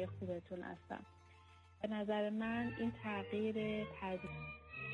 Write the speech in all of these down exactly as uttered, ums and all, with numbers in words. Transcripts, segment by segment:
خیلی خوبتون هستم. به نظر من این تغییر تدریجی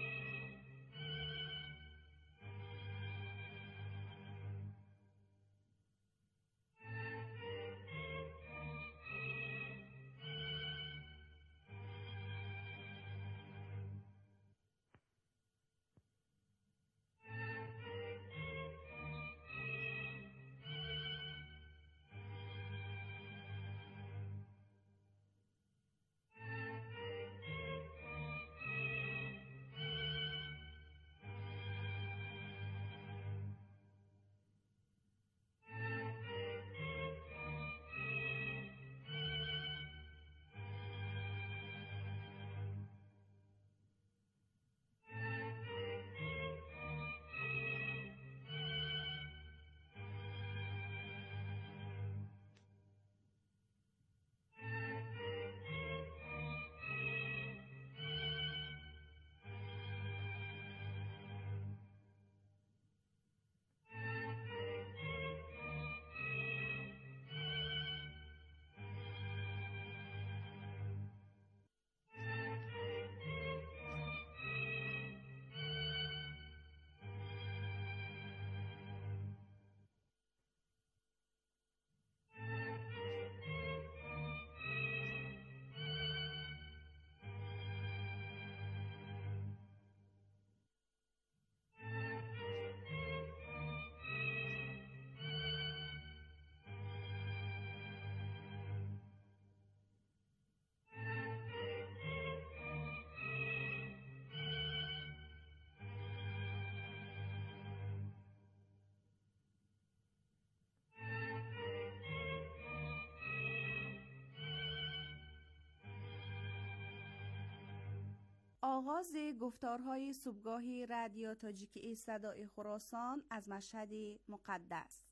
آغاز گفتارهای صبحگاهی رادیو تاجیکی صدای خراسان از مشهد مقدس.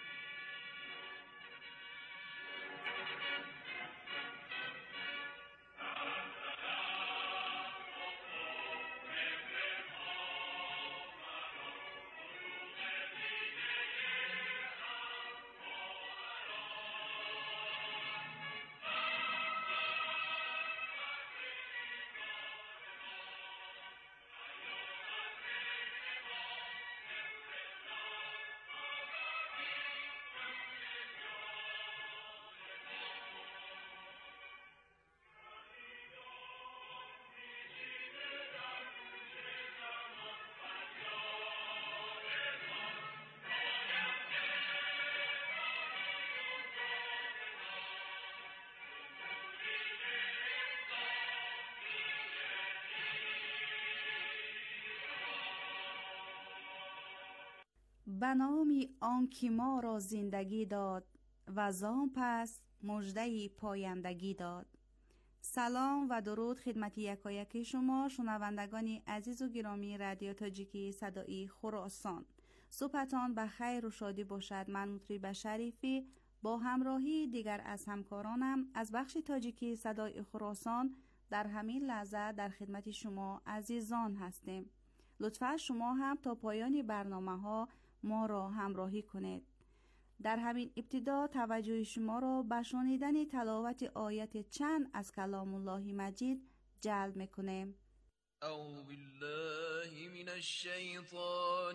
به نامی آنکی ما را زندگی داد و زان پس مژده پایندگی داد. سلام و درود خدمت یکایک شما شنوندگان عزیز و گرامی رادیو تاجیکی صدای خراسان. صبحتان به خیر و شادی باشد. من مطرب شریفی با همراهی دیگر از همکارانم از بخش تاجیکی صدای خراسان در همین لحظه در خدمت شما عزیزان هستیم. لطفا شما هم تا پایان برنامه ها ما را همراهی کنید. در همین ابتدا توجه شما را به شنیدن تلاوت آیت چند از کلام الله مجید جلب میکنیم. اعوذ بالله من الشیطان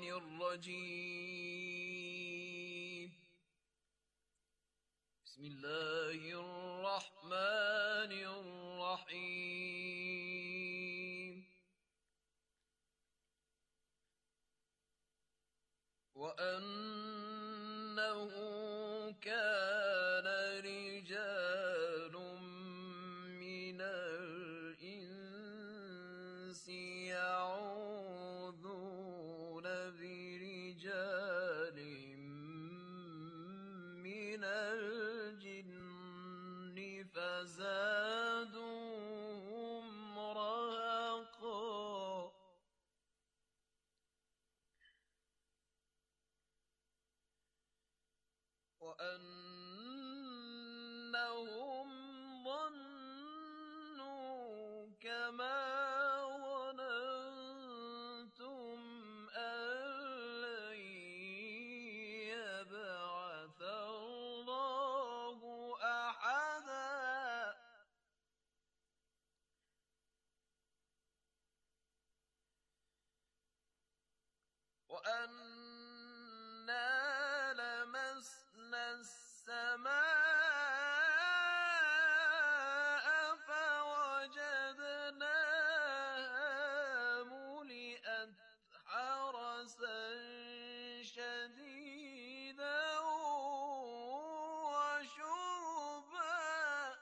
الرجیم. بسم الله الرحمن الرحیم. وَأَنَّهُ كَانَ رِجَالٌ مِّنَ الْإِنسِ يَعُوذُونَ بِرِجَالٍ مِّنَ الْجِنِّ فَزَادُوهُمْ رَهَقًا. وَأَنَّهُمْ ظَنُّوا كَمَا ظَنَنتُمْ أَن لَّن يَبْعَثَ اللَّهُ أَحَدًا. وأنا لمسنا السماء فوجدناها ملئت حرسا شديدا وشهبا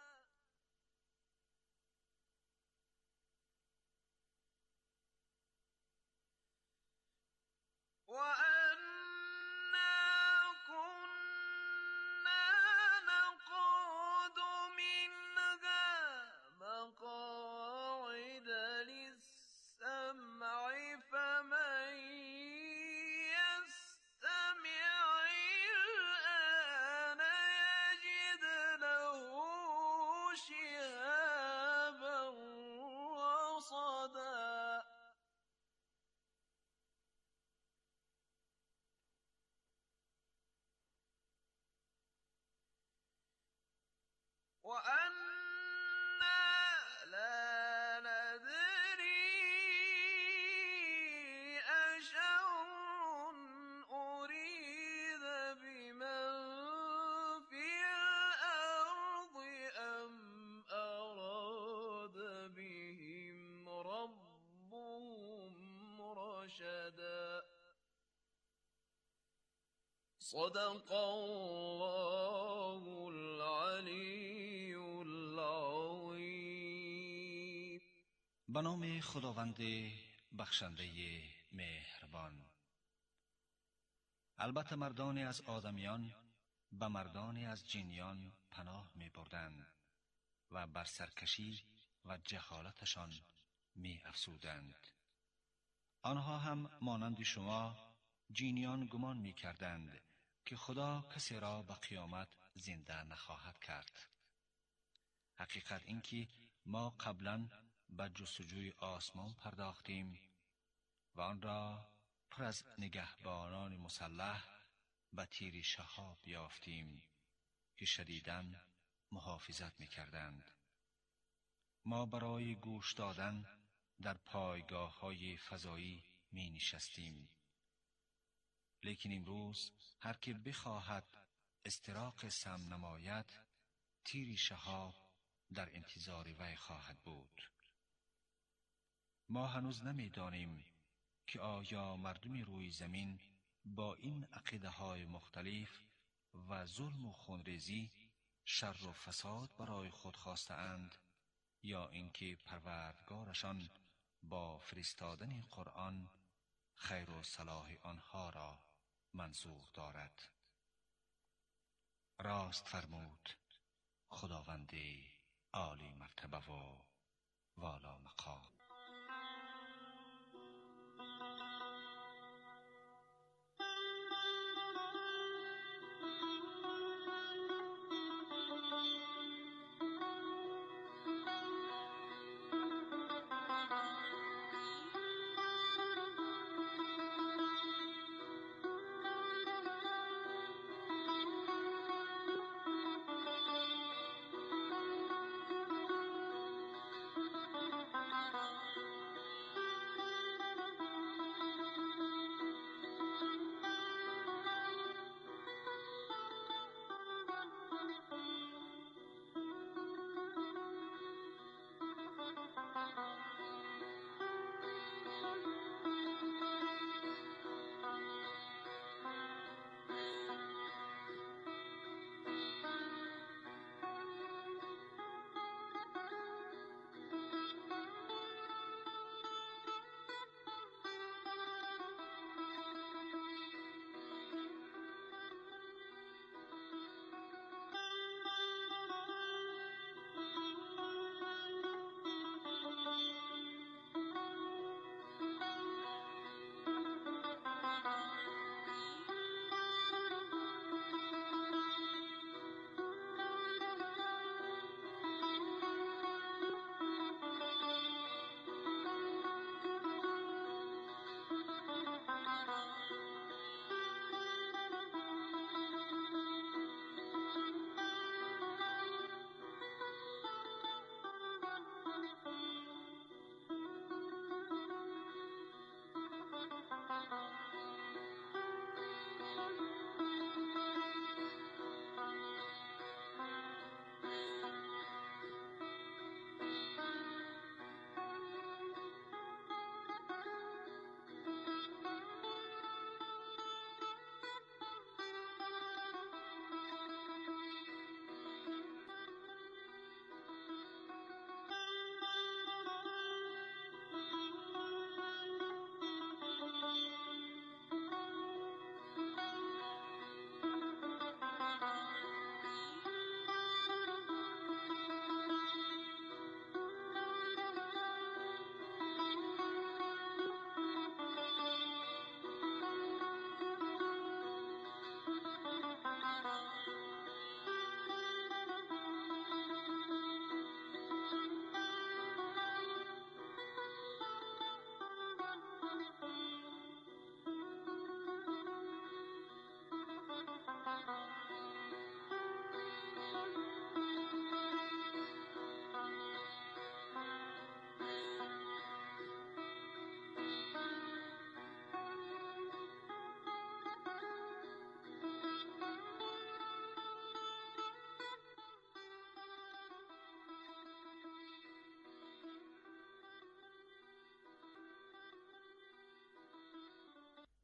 وأنا كنا نقعد منها مقاعد للسمع فمن يستمع الآن يجد له شهابا رصدا وأنا لا ندري أشر أريد بمن في الأرض أم أراد بهم ربهم رشدا صدق الله العلی العظیم. به نام خداوند بخشنده مهربان. البته مردانی از آدمیان به مردانی از جنیان پناه می بردند و بر سرکشی و جهالتشان می افسودند. آنها هم مانند شما جنیان گمان می کردند که خدا کسی را به قیامت زنده نخواهد کرد. حقیقت این که ما قبلا به جستجوی آسمان پرداختیم و آن را پر از نگهبانان مسلح به تیر شهاب یافتیم که شدیداً محافظت می کردند. ما برای گوش دادن در پایگاه های فضایی می نشستیم. لیکن امروز هر که بخواهد استراق سم نماید، تیر شهاب در انتظار وی خواهد بود. ما هنوز نمی دانیم که آیا مردم روی زمین با این عقیده های مختلف و ظلم و خونریزی شر و فساد برای خود خواسته اند یا اینکه پروردگارشان با فرستادن قرآن خیر و صلاح آنها را منظور دارد. راست فرمود خداوند عالی مرتبه و والا مقام.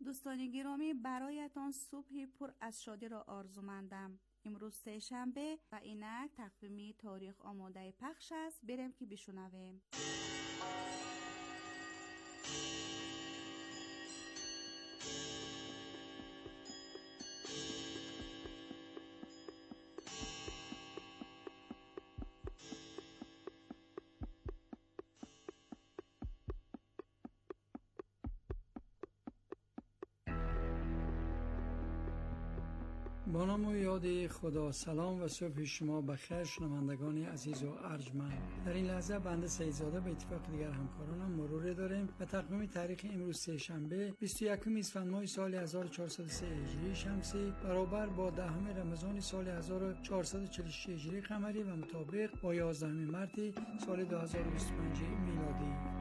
دوستان گرامی، برایتان صبح پر از شادی را آرزومندم. امروز سه شنبه و اینک تقویمی تاریخ آماده پخش است. بریم که بشنویم. با نام و یاد خدا. سلام و صبح شما بخیر شنوندگان عزیز و ارجمند. در این لحظه بنده سیدزاده به اتفاق دیگر همکارانم مرور داریم و تقویم تاریخ امروز سه شنبه بیست و یکم اسفند ماه سال هزار و چهارصد و سه هجری شمسی برابر با دهم رمضان سال هزار و چهارصد و چهل و شش هجری قمری و مطابق با یازدهم مارس سال دو هزار و بیست و پنج میلادی.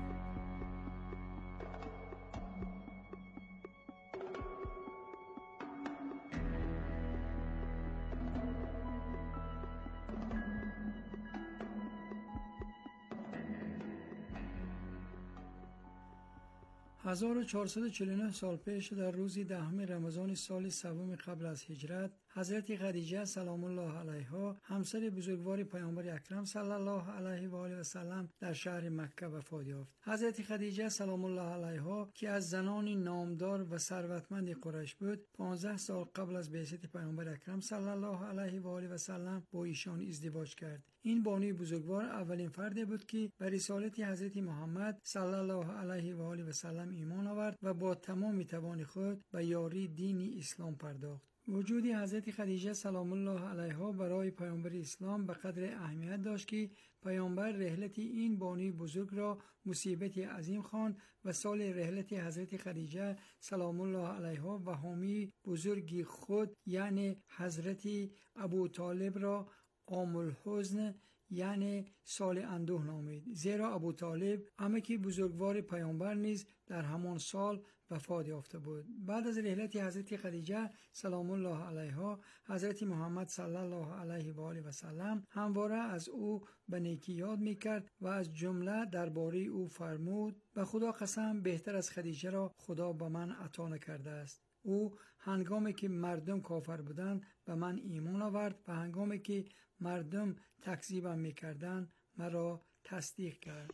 هزار و چهارصد و چهل و نه سال پیش در روزی دهم رمضان سال سوم قبل از هجرت، حضرت خدیجه سلام الله علیها همسر بزرگوار پیامبر اکرم صلی الله علیه و آله و سلم در شهر مکه وفات یافت. حضرت خدیجه سلام الله علیها که از زنان نامدار و ثروتمند قریش بود، پانزده سال قبل از بعثت پیامبر اکرم صلی الله علیه و آله و سلم با ایشان ازدواج کرد. این بانوی بزرگوار اولین فردی بود که به رسالت حضرت محمد صلی الله علیه و آله و سلم ایمان آورد و با تمام توان خود به یاری دین اسلام پرداخت. وجود حضرت خدیجه سلام الله علیها برای پیامبر اسلام به قدر اهمیت داشت که پیامبر رحلت این بانوی بزرگ را مصیبت عظیم خواند و سال رحلت حضرت خدیجه سلام الله علیها و حامی بزرگی خود یعنی حضرت ابو طالب را عام الحزن یعنی سال اندوه نامید، زیرا ابو طالب عمه بزرگوار پیامبر نیز در همان سال وفات یافته بود. بعد از رحلت حضرت خدیجه سلام الله علیها، حضرت محمد صلی الله علیه و آله و سلم همواره از او به نیکی یاد میکرد و از جمله درباره او فرمود: به خدا قسم بهتر از خدیجه را خدا به من عطا نکرده است. او هنگامی که مردم کافر بودند به من ایمان آورد و هنگامی که مردم تکذیبم میکردند مرا تصدیق کرد.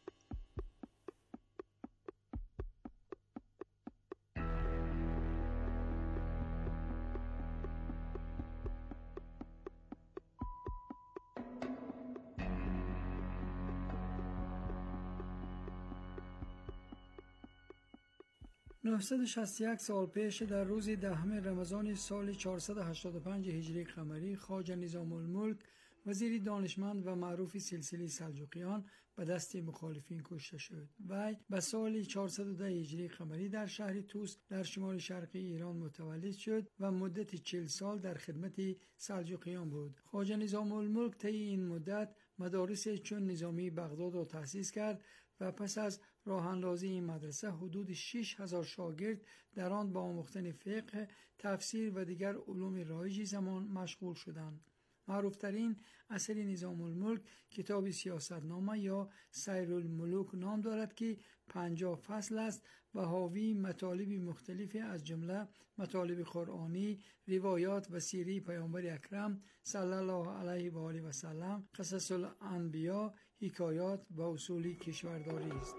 نهصد و شصت و یک سال پیش در روز دهم رمضان سال چهارصد و هشتاد و پنج هجری قمری، خواجه نظام الملک وزیر دانشمند و معروف سلسله سلجوقیان به دست مخالفین کشته شد. وی به سال چهارصد و ده هجری قمری در شهر توس در شمال شرقی ایران متولد شد و مدت چهل سال در خدمت سلجوقیان بود. خواجه نظام الملک طی این مدت مدارس چون نظامی بغداد را تأسیس کرد و پس از راه اندازی این مدرسه حدود شش هزار شاگرد در آن با آموختن فقه، تفسیر و دیگر علوم رایج زمان مشغول شدند. معروفترین اثر نظام الملک کتاب سیاستنامه یا سیر الملوک نام دارد که پنجاه فصل است و حاوی مطالب مختلف از جمله مطالب قرآنی، روایات و سیره پیامبر اکرم صلی الله علیه و آله و سلم، قصص الانبیا، حکایات و اصول کشورداری است.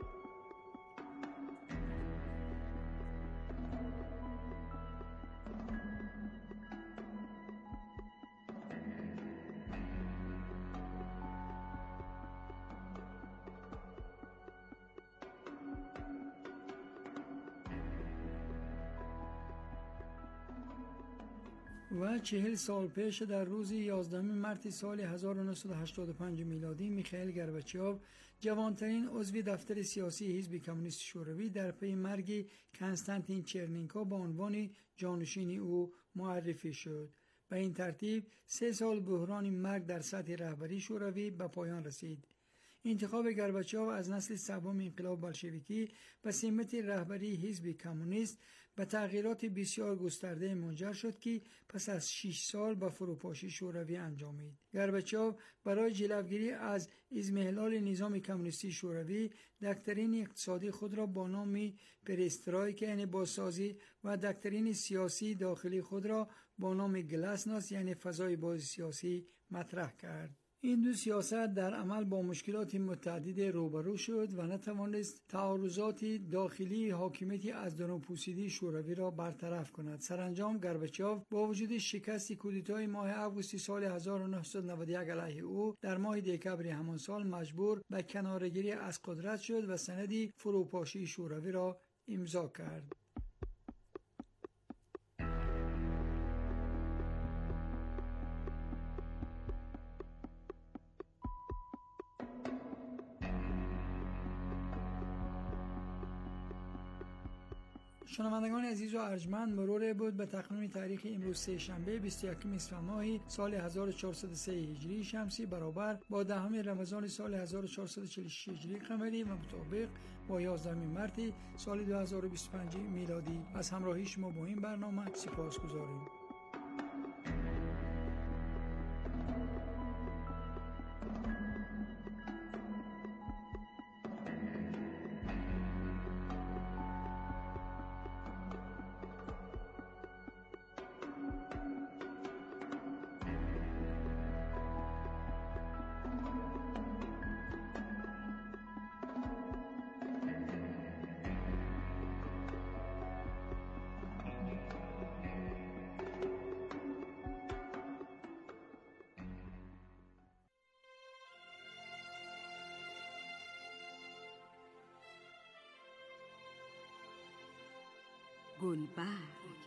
و چهل سال پیش در روز یازدهم مارس سال هزار و نهصد و هشتاد و پنج میلادی میخائیل گورباچوف جوانترین عضو دفتر سیاسی حزب کمونیست شوروی در پی مرگ کنستانتین چرنینکو به عنوان جانشین او معرفی شد. به این ترتیب سه سال بحران مرگ در سطح رهبری شوروی به پایان رسید. انتخاب گورباچوف از نسل سوم انقلاب بلشویکی به سمت رهبری حزب کمونیست به تغییرات بسیار گسترده منجر شد که پس از شش سال به فروپاشی شوروی انجامید. گورباچوف برای جلوگیری از اضمحلال نظام کمونیستی شوروی دکترین اقتصادی خود را با نام پرسترایک یعنی بازسازی و دکترین سیاسی داخلی خود را با نام گلاسناست یعنی فضای باز سیاسی مطرح کرد. این دو سیاست در عمل با مشکلات متعدد روبرو شد و نتوانست تعارضات داخلی حاکمیت از درون پوسیده شوروی را برطرف کند. سرانجام گورباچوف با وجود شکست کودتای ماه آگوست سال هزار و نهصد و نود و یک علیه او در ماه دکبر همان سال مجبور به کناره‌گیری از قدرت شد و سند فروپاشی شوروی را امضا کرد. شنوندگان عزیز و ارجمند، مرور بود به تقویم تاریخ امروز سه شنبه بیست و یکم اسفند ماه سال هزار و چهارصد و سه هجری شمسی برابر با دهم رمضان سال هزار و چهارصد و چهل و شش هجری قمری و مطابق با یازدهم مارس سال دو هزار و بیست و پنج میلادی از همراهی شما با این برنامه سپاسگزاریم. گلبرگ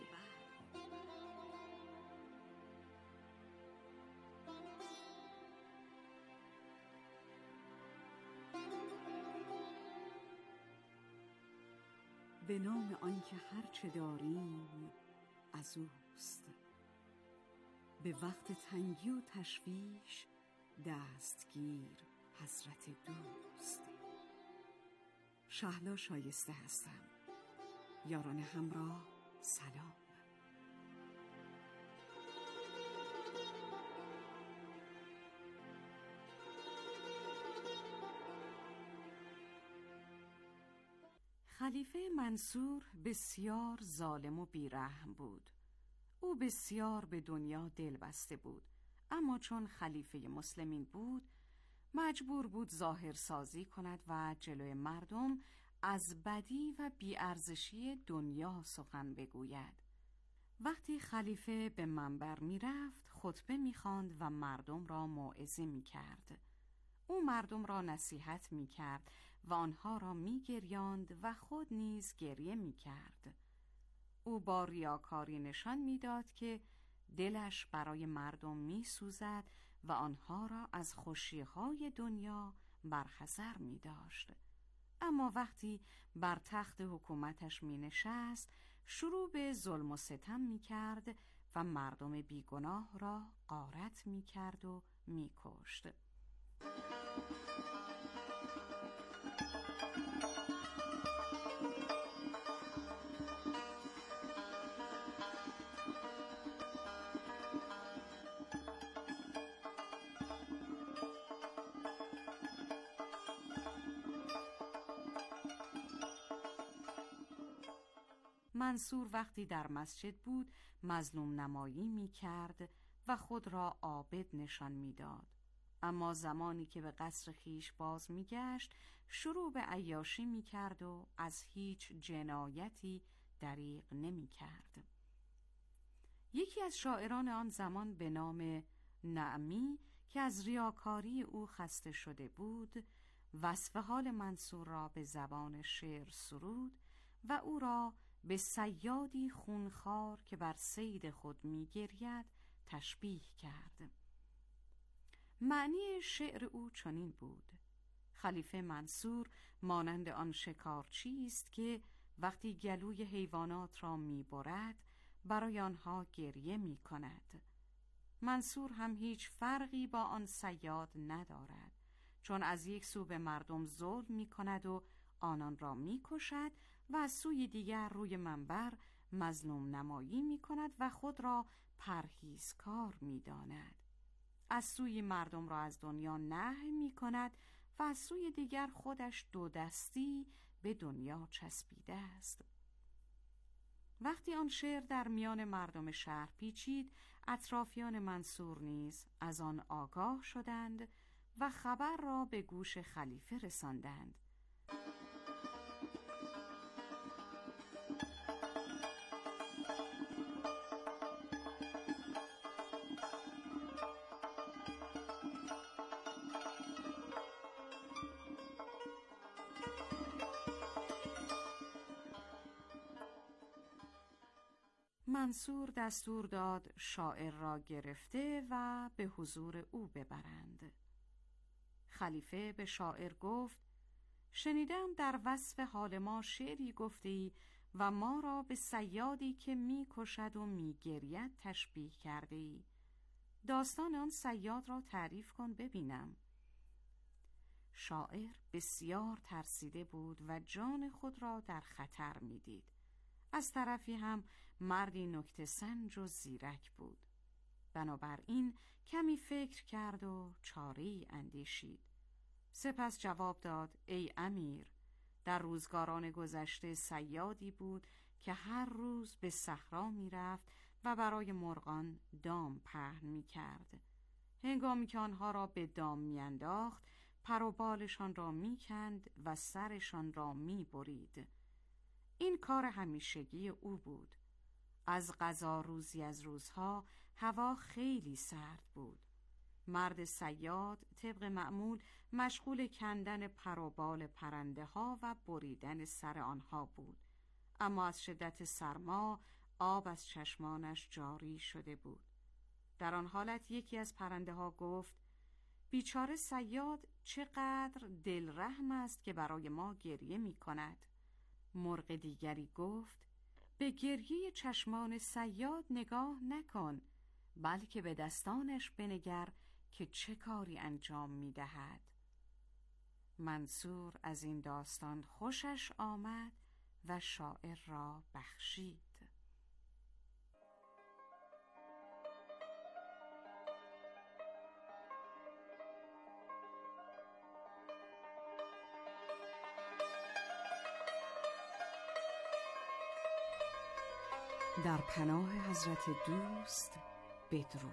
به نام آنکه هرچه داریم از اوست، به وقت تنگی و تشویش دستگیر حضرت دوست. شهلا شایسته هستم. یاران همراه سلام. خلیفه منصور بسیار ظالم و بیرحم بود. او بسیار به دنیا دل بسته بود، اما چون خلیفه مسلمین بود مجبور بود ظاهرسازی کند و جلوی مردم از بدی و بیارزشی دنیا سخن بگوید. وقتی خلیفه به منبر می رفت خطبه می خواند و مردم را موعظه می کرد. او مردم را نصیحت می کرد و آنها را می گریاند و خود نیز گریه می کرد. او با ریاکاری نشان می داد که دلش برای مردم می سوزد و آنها را از خوشی‌های دنیا برحذر می داشت. اما وقتی بر تخت حکومتش می نشست شروع به ظلم و ستم می کرد و مردم بیگناه را غارت می کرد و می کشت. منصور وقتی در مسجد بود مظلوم نمایی می کرد و خود را عابد نشان می داد. اما زمانی که به قصر خیش باز می گشت شروع به عیاشی می کرد و از هیچ جنایتی دریغ نمی کرد. یکی از شاعران آن زمان به نام نعمی که از ریاکاری او خسته شده بود وصف حال منصور را به زبان شعر سرود و او را به صیادی خونخوار که بر صید خود می‌گرید تشبیه کرد. معنی شعر او چنین بود: خلیفه منصور مانند آن شکارچی است که وقتی گلوی حیوانات را می‌برد برای آنها گریه می‌کند. منصور هم هیچ فرقی با آن صیاد ندارد، چون از یک سو به مردم ظلم می کند و آنان را می کشد و از سوی دیگر روی منبر مظلوم نمایی می کند و خود را پرهیزکار می داند. از سوی مردم را از دنیا نهی می کند و از سوی دیگر خودش دو دستی به دنیا چسبیده است. وقتی آن شعر در میان مردم شهر پیچید، اطرافیان منصور نیز از آن آگاه شدند و خبر را به گوش خلیفه رساندند. منصور دستور داد شاعر را گرفته و به حضور او ببرند. خلیفه به شاعر گفت: شنیدم در وصف حال ما شعری گفتی و ما را به صیادی که می کشد و می گرید تشبیه کرده ای. داستان آن صیاد را تعریف کن ببینم. شاعر بسیار ترسیده بود و جان خود را در خطر می دید. از طرفی هم مردی نکته سنج و زیرک بود. بنابراین کمی فکر کرد و چاره‌ای اندیشید. سپس جواب داد: ای امیر، در روزگاران گذشته صیادی بود که هر روز به صحرا می رفت و برای مرغان دام پهن می کرد. هنگامی که آنها را به دام می انداخت، پر و بالشان را می کند و سرشان را می برید. این کار همیشگی او بود. از قضا روزی از روزها هوا خیلی سرد بود. مرد صیاد طبق معمول مشغول کندن پر و بال پرنده ها و بریدن سر آنها بود، اما از شدت سرما آب از چشمانش جاری شده بود. در آن حالت یکی از پرنده ها گفت: بیچاره صیاد چقدر دلرحم است که برای ما گریه می کند. مرغ دیگری گفت: به گریه چشمان صیاد نگاه نکن، بلکه به دستانش بنگر که چه کاری انجام می دهد. منصور از این داستان خوشش آمد و شاعر را بخشید. در پناه حضرت دوست بدرود.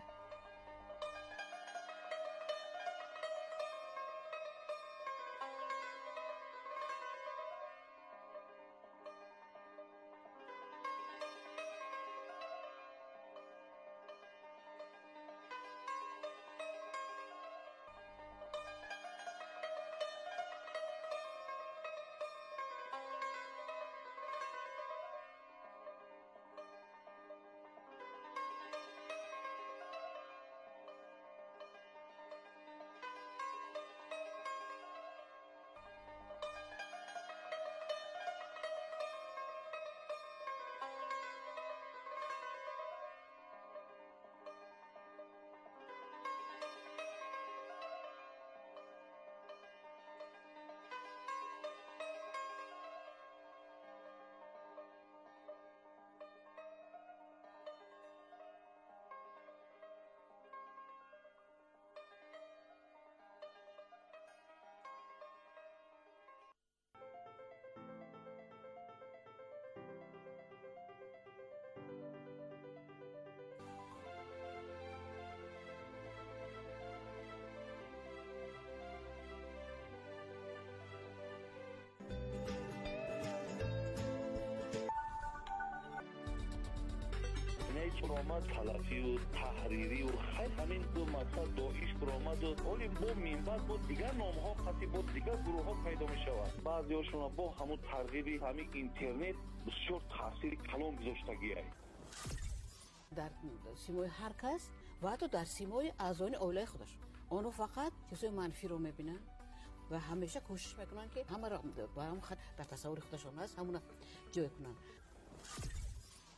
برآمد تلفی و تحریری و خیلی همین دو مقصد داعش برآمد و ولی با منبع با دیگر نام‌ها قطعی با دیگر گروه‌ها پیدا می‌شود. بعضی‌هاشون با همون ترغیبی همین اینترنت بسیار تاثیر کلان گذاشتگی است. در سیمای هر کس و حتی در سیمای اعضای اولای خودش اونو فقط چیزای منفی رو می‌بینن و همیشه کوشش میکنن که همه را با هم خط در تصور خودشون هست همون جای کنن.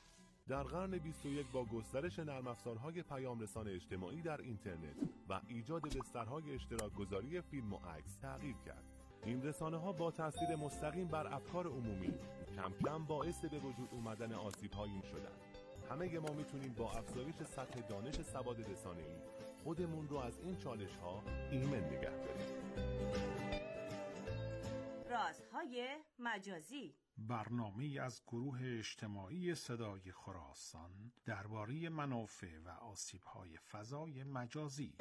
در قرن بیست و یک با گسترش نرم افزارهای پیام رسان اجتماعی در اینترنت و ایجاد بسترهای اشتراک گذاری فیلم و عکس تغییر کرد. این رسانه‌ها با تاثیر مستقیم بر افکار عمومی کم کم باعث به وجود اومدن آسیب‌هایی شدند. همه ما میتونیم با افزایش سطح دانش سواد رسانه‌ای خودمون رو از این چالش‌ها ایمن نگه داریم. رازهای مجازی، برنامه‌ای از گروه اجتماعی صدای خراسان درباره منافع و آسیب‌های فضای مجازی.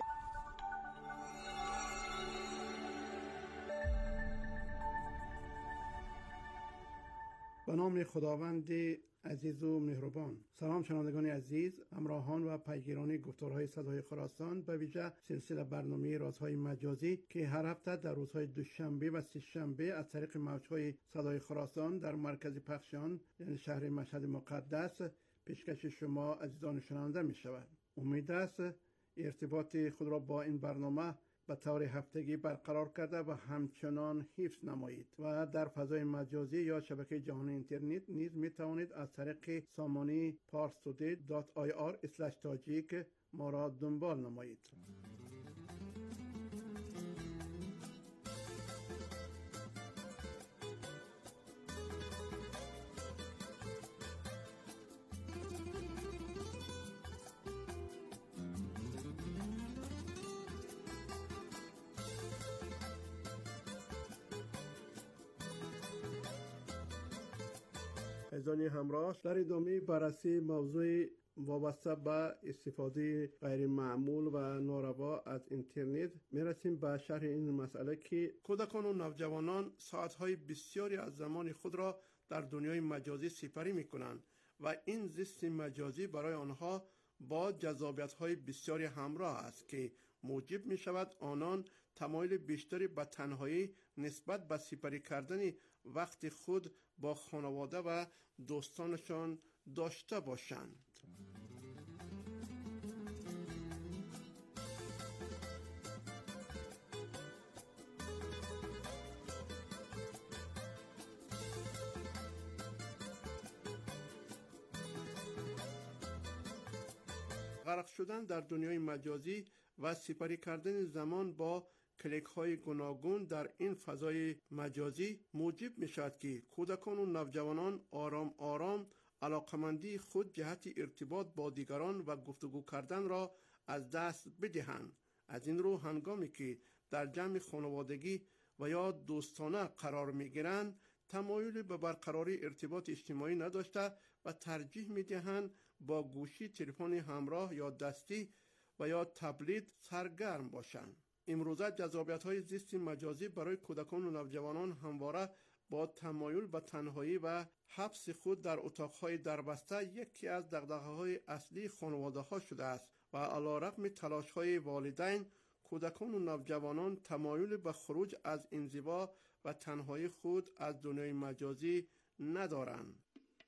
به نام خداوند عزیز و مهربان. سلام شنوندگان عزیز، همراهان و پیگیران گفتارهای صدای خراسان، به ویژه سلسله برنامه رازهای مجازی که هر هفته در روزهای دوشنبه و سه‌شنبه از طریق موجهای صدای خراسان در مرکز پخشان یعنی شهر مشهد مقدس پیشکش شما عزیزان شنونده می شود. امید است ارتباط خود را با این برنامه به طور هفتگی برقرار کرده و همچنان حفظ نمایید و در فضای مجازی یا شبکه جهانی اینترنت نیز می توانید از طریق سامانه پارستودی دات آی آر اسلش تاجیک ما را دنبال نمایید. عزیزان همراه، در ادامه بررسی موضوع وابسته به استفاده غیر معمول و ناروا از اینترنت میرسیم به شرح این مسئله که کودکان و نوجوانان ساعتهای بسیاری از زمان خود را در دنیای مجازی سپری میکنند و این زیست مجازی برای آنها با جذابیت‌های بسیاری همراه است که موجب می شود آنان تمایل بیشتری به تنهایی نسبت به سپری کردن وقت خود با خانواده و دوستانشان داشته باشند. غرق شدن در دنیای مجازی و سپری کردن زمان با کلیک های گوناگون در این فضای مجازی موجب می شود که کودکان و نوجوانان آرام آرام علاقمندی خود جهت ارتباط با دیگران و گفتگو کردن را از دست بدهند. از این رو هنگامی که در جمع خانوادگی و یا دوستانه قرار می گیرند تمایل به برقراری ارتباط اجتماعی نداشته و ترجیح می دهند با گوشی تلفن همراه یا دستی و یا تبلت سرگرم باشند. امروزه جذابیت‌های زیست مجازی برای کودکان و نوجوانان همواره با تمایل به تنهایی و حبس خود در اتاق‌های دربسته یکی از دغدغه‌های اصلی خانواده‌ها شده است و علی‌رغم تلاش‌های والدین کودکان و نوجوانان تمایل به خروج از انزوا و تنهایی خود از دنیای مجازی ندارند.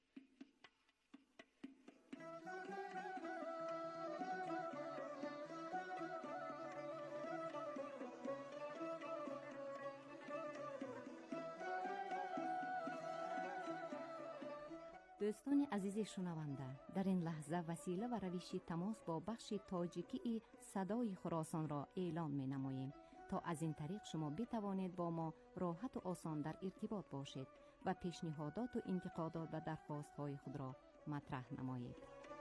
دوستان عزیز شنونده، در این لحظه وسیله و روش تماس با بخش تاجیکی صدای خراسان را اعلام می نماییم تا از این طریق شما بتوانید با ما راحت و آسان در ارتباط باشید و پیشنهادات و انتقادات و درخواست های خود را مطرح نمایید.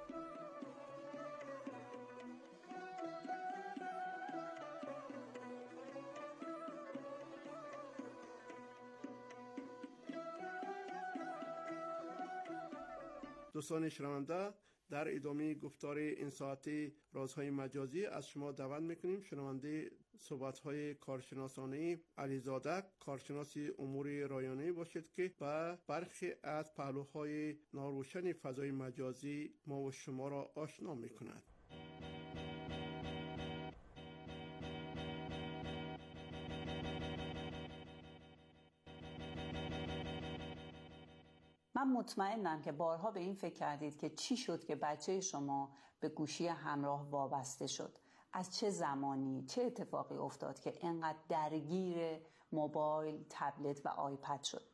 دوستان شنونده، در ادامه گفتار این ساعتی رازهای مجازی از شما دعوت میکنیم شنونده صحبت‌های کارشناسانه علیزاده، کارشناس امور رایانه‌ای باشید که با برخی از پهلوهای ناروشن فضای مجازی ما و شما را آشنا میکند. من مطمئنم که بارها به این فکر کردید که چی شد که بچه شما به گوشی همراه وابسته شد. از چه زمانی، چه اتفاقی افتاد که اینقدر درگیر موبایل، تبلت و آیپد شد.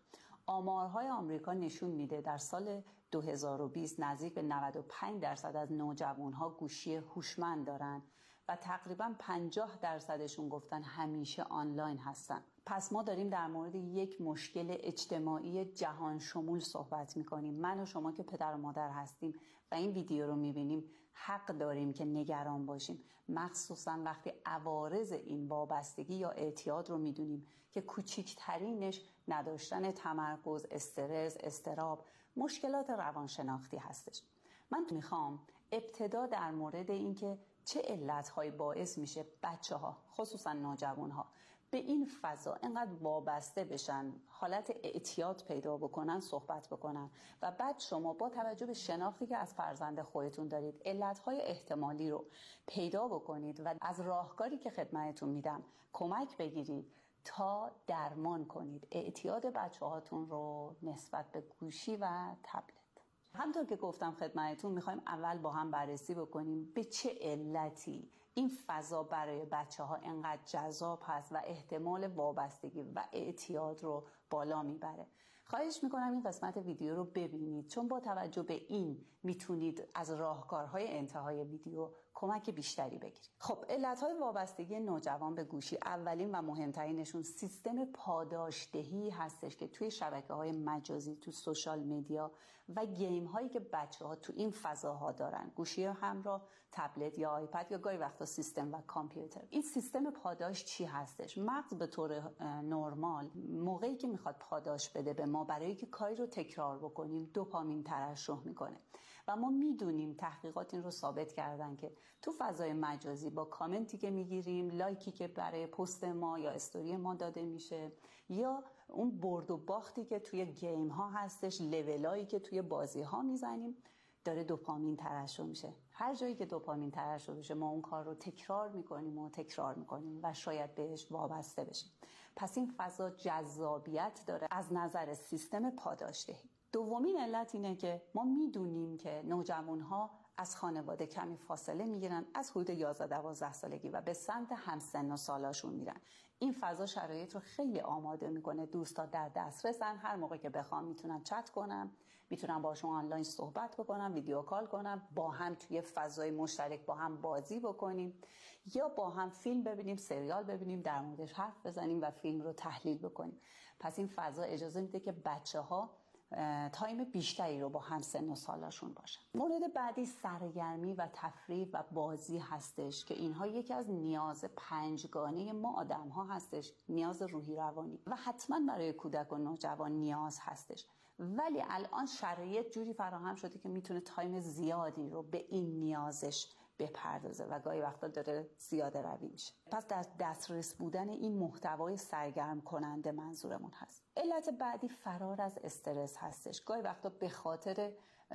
آمارهای آمریکا نشون میده در سال دو هزار و بیست نزدیک به نود و پنج درصد از نوجوانها گوشی هوشمند دارن و تقریبا پنجاه درصدشون گفتن همیشه آنلاین هستن. پس ما داریم در مورد یک مشکل اجتماعی جهان شمول صحبت میکنیم. من و شما که پدر و مادر هستیم و این ویدیو رو میبینیم حق داریم که نگران باشیم، مخصوصا وقتی عوارض این وابستگی یا اعتیاد رو میدونیم که کوچکترینش نداشتن تمرکز، استرس، اضطراب، مشکلات روانشناختی هستش. من میخوام ابتدا در مورد اینکه چه علت‌هایی باعث میشه بچه‌ها خصوصا نوجوان‌ها به این فضا اینقدر وابسته بشن، حالت اعتیاد پیدا بکنن صحبت بکنن و بعد شما با توجه به شناختی که از فرزند خودتون دارید علت‌های احتمالی رو پیدا بکنید و از راهکاری که خدمتتون میدم کمک بگیرید تا درمان کنید اعتیاد بچه‌هاتون رو نسبت به گوشی و تبلت. همونطور که گفتم خدمتتون میخوایم اول با هم بررسی بکنیم به چه علتی این فضا برای بچه ها انقدر جذاب هست و احتمال وابستگی و اعتیاد رو بالا میبره. خواهش میکنم این قسمت ویدیو رو ببینید چون با توجه به این میتونید از راهکارهای انتهای ویدیو کمک بیشتری بگیرید. خب علتهای وابستگی نوجوان به گوشی اولین و مهمترینشون سیستم پاداشدهی هستش که توی شبکه‌های مجازی، تو سوشال مدیا و گیم هایی که بچه‌ها تو این فضاها دارن، گوشی همراه، تبلت یا آیپد یا گاهی وقتا سیستم و کامپیوتر. این سیستم پاداش چی هستش؟ مغز به طور نرمال موقعی که میخواد پاداش بده به ما برای که کاری رو تکرار بکنیم دوپامین ترشح میکنه و ما میدونیم تحقیقات این رو ثابت کردن که تو فضای مجازی با کامنتی که میگیریم، لایکی که برای پست ما یا استوری ما داده میشه یا اون برد و باختی که توی گیم ها هستش، لولایی که توی بازی ها میزنیم، داره دوپامین ترشح میشه. هر جایی که دوپامین ترشح بشه ما اون کار رو تکرار میکنیم و تکرار میکنیم و شاید بهش وابسته بشیم. پس این فضا جذابیت داره از نظر سیستم پاداشدهی. دومین علت اینه که ما میدونیم که نوجوانها از خانواده کمی فاصله میگیرن از حدود یازده دوازده سالگی و به سمت همسن و سالاشون میرن. این فضا شرایط رو خیلی آماده میکنه، دوستا در دسترسن، هر موقع که بخوام میتونن چت کنن، میتونن باشون آنلاین صحبت بکنن، ویدیو کال کنن، با هم توی فضای مشترک با هم بازی بکنیم یا با هم فیلم ببینیم، سریال ببینیم، در موردش حرف بزنیم و فیلم رو تحلیل بکنیم. پس این فضا اجازه میده که بچه‌ها تایم بیشتری رو با هم سن و سالاشون باشن. مورد بعدی سرگرمی و تفریح و بازی هستش که اینها یکی از نیاز پنجگانه ما آدم ها هستش، نیاز روحی روانی و حتما برای کودک و نوجوان نیاز هستش. ولی الان شرایط جوری فراهم شده که میتونه تایم زیادی رو به این نیازش بپردازه و گاهی وقتا داره زیاده روی میشه. پس در دسترس بودن این محتوای سرگرم کننده منظورمون هست. علت بعدی فرار از استرس هستش. گاهی وقتا به خاطر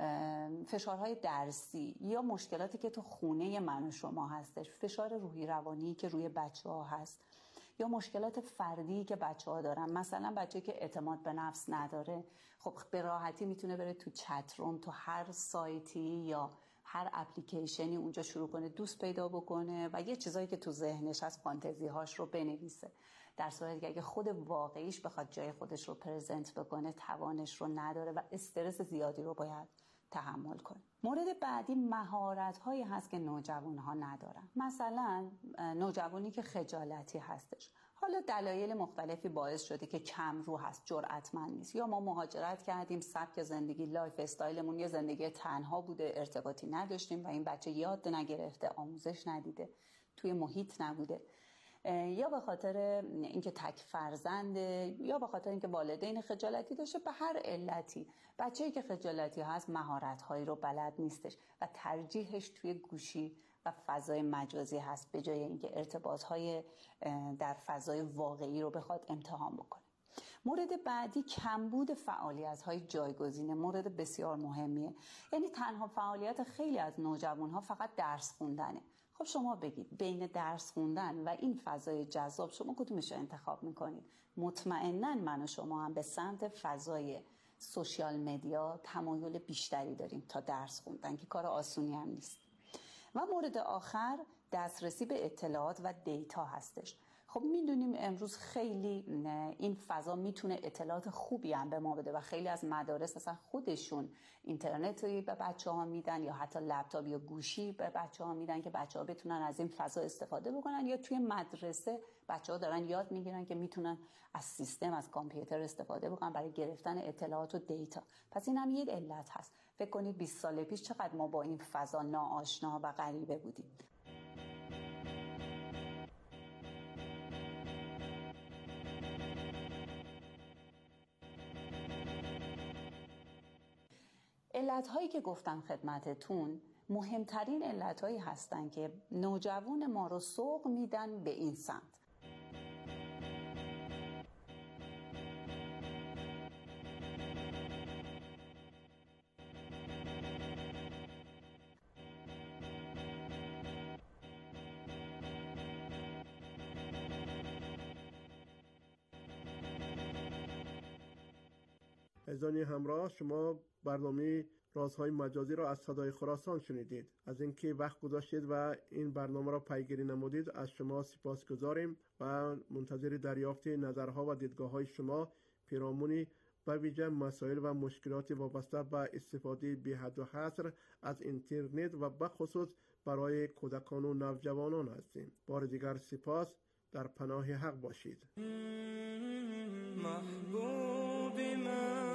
فشارهای درسی یا مشکلاتی که تو خونه من و شما هستش، فشار روحی روانی که روی بچه‌ها هست یا مشکلات فردی که بچه‌ها دارن، مثلا بچه‌ای که اعتماد به نفس نداره، خب به راحتی میتونه بره تو چت روم، تو هر سایتی یا هر اپلیکیشنی اونجا شروع کنه دوست پیدا بکنه و یه چیزایی که تو ذهنش هست فانتزی هاش رو بنویسه، در صورتی که اگه خود واقعیش بخواد جای خودش رو پرزنت بکنه توانش رو نداره و استرس زیادی رو باید تحمل کنه. مورد بعدی مهارت هایی هست که نوجوان ها ندارن. مثلا نوجوانی که خجالتی هستش، حالا دلایل مختلفی باعث شده که کم رو هست، جرأتمند نیست، یا ما مهاجرت کردیم، سبک زندگی، لایف استایلمون یه زندگی تنها بوده، ارتباطی نداشتیم و این بچه یاد نگرفته، آموزش ندیده، توی محیط نبوده، یا به خاطر اینکه تک فرزنده، یا به خاطر اینکه والدین خجالتی داشته. به هر علتی بچه‌ای که خجالتی هست مهارت‌هایی رو بلد نیستش و ترجیحش توی گوشی و فضای مجازی هست به جای اینکه ارتباط‌های در فضای واقعی رو بخواد امتحان بکنه. مورد بعدی کمبود فعالیت‌های جایگزین، مورد بسیار مهمیه. یعنی تنها فعالیت خیلی از نوجوان‌ها فقط درس خوندنه. خب شما بگید بین درس خوندن و این فضای جذاب شما کدومش رو انتخاب میکنید؟ مطمئناً من و شما هم به سمت فضای سوشیال مدیا تمایل بیشتری داریم تا درس خوندن که کار آسونی هم نیست. و مورد آخر دسترسی به اطلاعات و دیتا هستش. خب میدونیم امروز خیلی این فضا میتونه اطلاعات خوبی هم به ما بده و خیلی از مدارس مثلا خودشون اینترنتی به بچه‌ها میدن یا حتی لپتاپ یا گوشی به بچه‌ها میدن که بچه‌ها بتونن از این فضا استفاده بکنن، یا توی مدرسه بچه‌ها دارن یاد میگیرن که میتونن از سیستم، از کامپیوتر استفاده بکنن برای گرفتن اطلاعات و دیتا. پس این هم یک علت هست. فکر کنید بیست سال پیش چقدر ما با این فضا ناآشنا و غریبه بودیم. علت‌هایی که گفتم خدمتتون مهمترین علت‌هایی هستن که نوجوان ما رو سوق میدن به این سمت. عزیزان همراه، شما برنامه رازهای مجازی را از صدای خراسان شنیدید. از اینکه وقت گذاشتید و این برنامه را پیگیری نمودید از شما سپاسگزاریم و منتظر دریافت نظرها و دیدگاه‌های شما پیرامون به ویژه مسائل و مشکلات وابسته به استفاده بی حد و حصر از اینترنت و به خصوص برای کودکان و نوجوانان هستیم. بار دیگر سپاس. در پناه حق باشید. محبوب من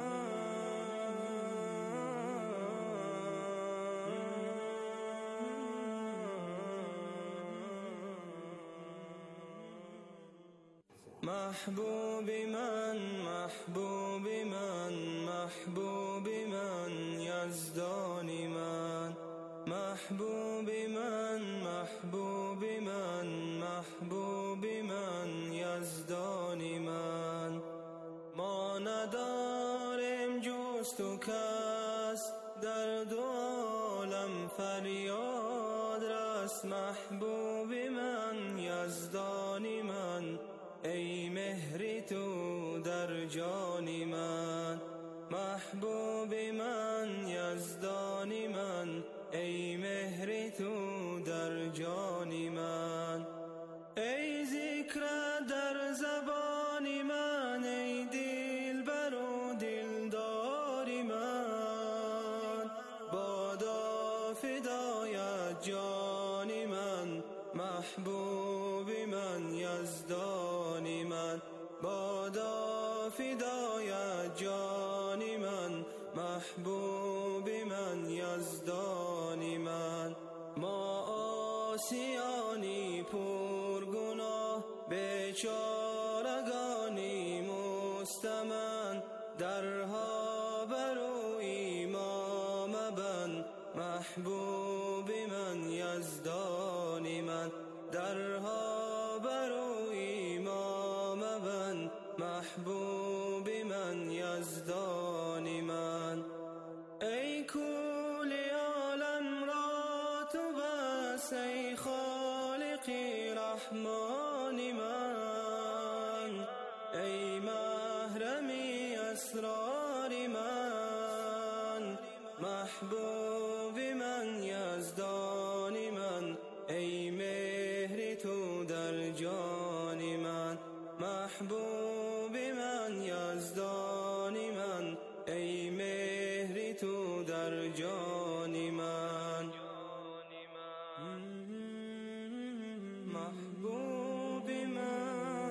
محبوب من محبوب من محبوب من یزدانی من محبوب من محبوب من محبوب من یزدانی من ما نداریم جز تو کس در دو عالم فریاد رس محبوب من یزدانی من ای مهری تو در جانی من محبوب من یزدانی من ای مهری تو در جانی من ای ذکر در زبانی من ای دلبر و دلداری من بادا فدایت جانی من محبوب من یزدانی من بادا فدایت جانی من محبوب من یزدانی من ما آسیانی پرگناه بیچارگانی مستمن درها بروی ما مبند محبوب من یزدانی من درها بروی ما مبند محبوب من یزدانی من ای کل عالم را تو بس ای خالقی رحمانی من ای محرمی اسراری من محبوب من یزدانی من ای مهری تو در جانی من محبوب من یزدانی من ای مهری تو در جانی من محبوب من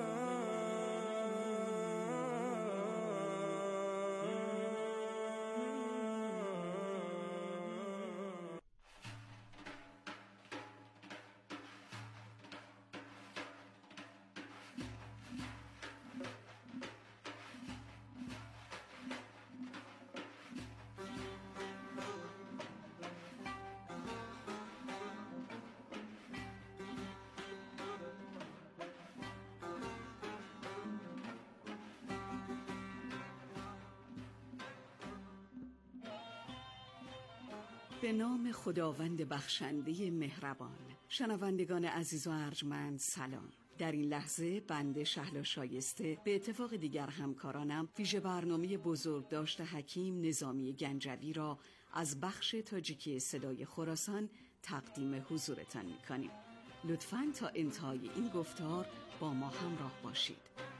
به نام خداوند بخشنده مهربان. شنوندگان عزیز و ارجمند سلام. در این لحظه بنده شهلا شایسته به اتفاق دیگر همکارانم ویژه برنامه بزرگداشت حکیم نظامی گنجوی را از بخش تاجیکی صدای خراسان تقدیم حضورتان می‌کنیم. لطفاً تا انتهای این گفتار با ما همراه باشید.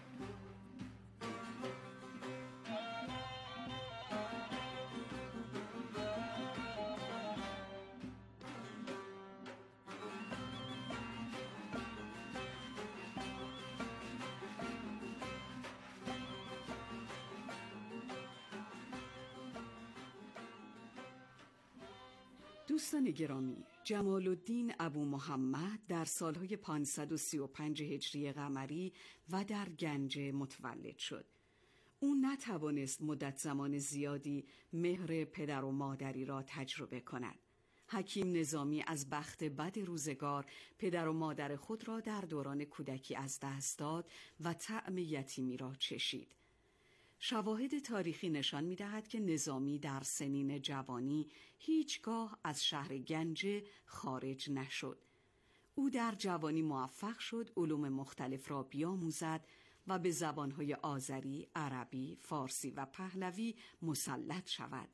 دوستان گرامی، جمال الدین ابو محمد در سالهای پانصد و سی و پنج هجری قمری و در گنجه متولد شد. او نتوانست مدت زمان زیادی مهر پدر و مادری را تجربه کند. حکیم نظامی از بخت بد روزگار پدر و مادر خود را در دوران کودکی از دست داد و طعم یتیمی را چشید. شواهد تاریخی نشان می‌دهد که نظامی در سنین جوانی هیچگاه از شهر گنجه خارج نشد. او در جوانی موفق شد علوم مختلف را بیاموزد و به زبانهای آذری، عربی، فارسی و پهلوی مسلط شود.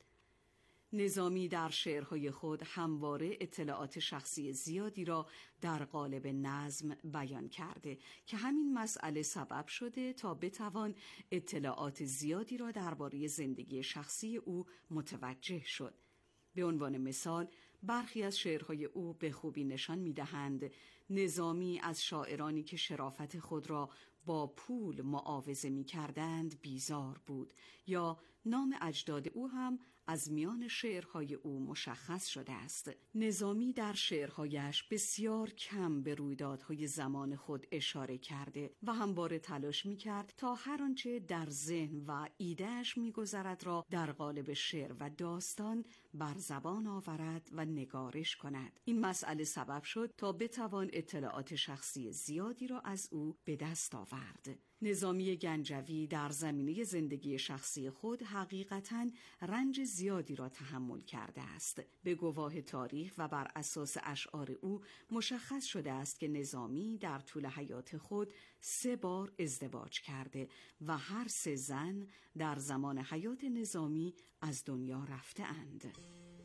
نظامی در شعرهای خود همواره اطلاعات شخصی زیادی را در قالب نظم بیان کرده که همین مسئله سبب شده تا بتوان اطلاعات زیادی را درباره زندگی شخصی او متوجه شد. به عنوان مثال، برخی از شعرهای او به خوبی نشان می‌دهند نظامی از شاعرانی که شرافت خود را با پول معاوضه می‌کردند بیزار بود، یا نام اجداد او هم از میان شعرهای او مشخص شده است. نظامی در شعرهایش بسیار کم به رویدادهای زمان خود اشاره کرده و همواره تلاش می‌کرد تا هر آنچه در ذهن و ایده‌اش می‌گذرد را در قالب شعر و داستان بر زبان آورد و نگارش کند. این مسئله سبب شد تا بتوان اطلاعات شخصی زیادی را از او به دست آورد. نظامی گنجوی در زمینه زندگی شخصی خود حقیقتاً رنج زیادی را تحمل کرده است. به گواه تاریخ و بر اساس اشعار او مشخص شده است که نظامی در طول حیات خود سه بار ازدواج کرده و هر سه زن در زمان حیات نظامی از دنیا رفته اند.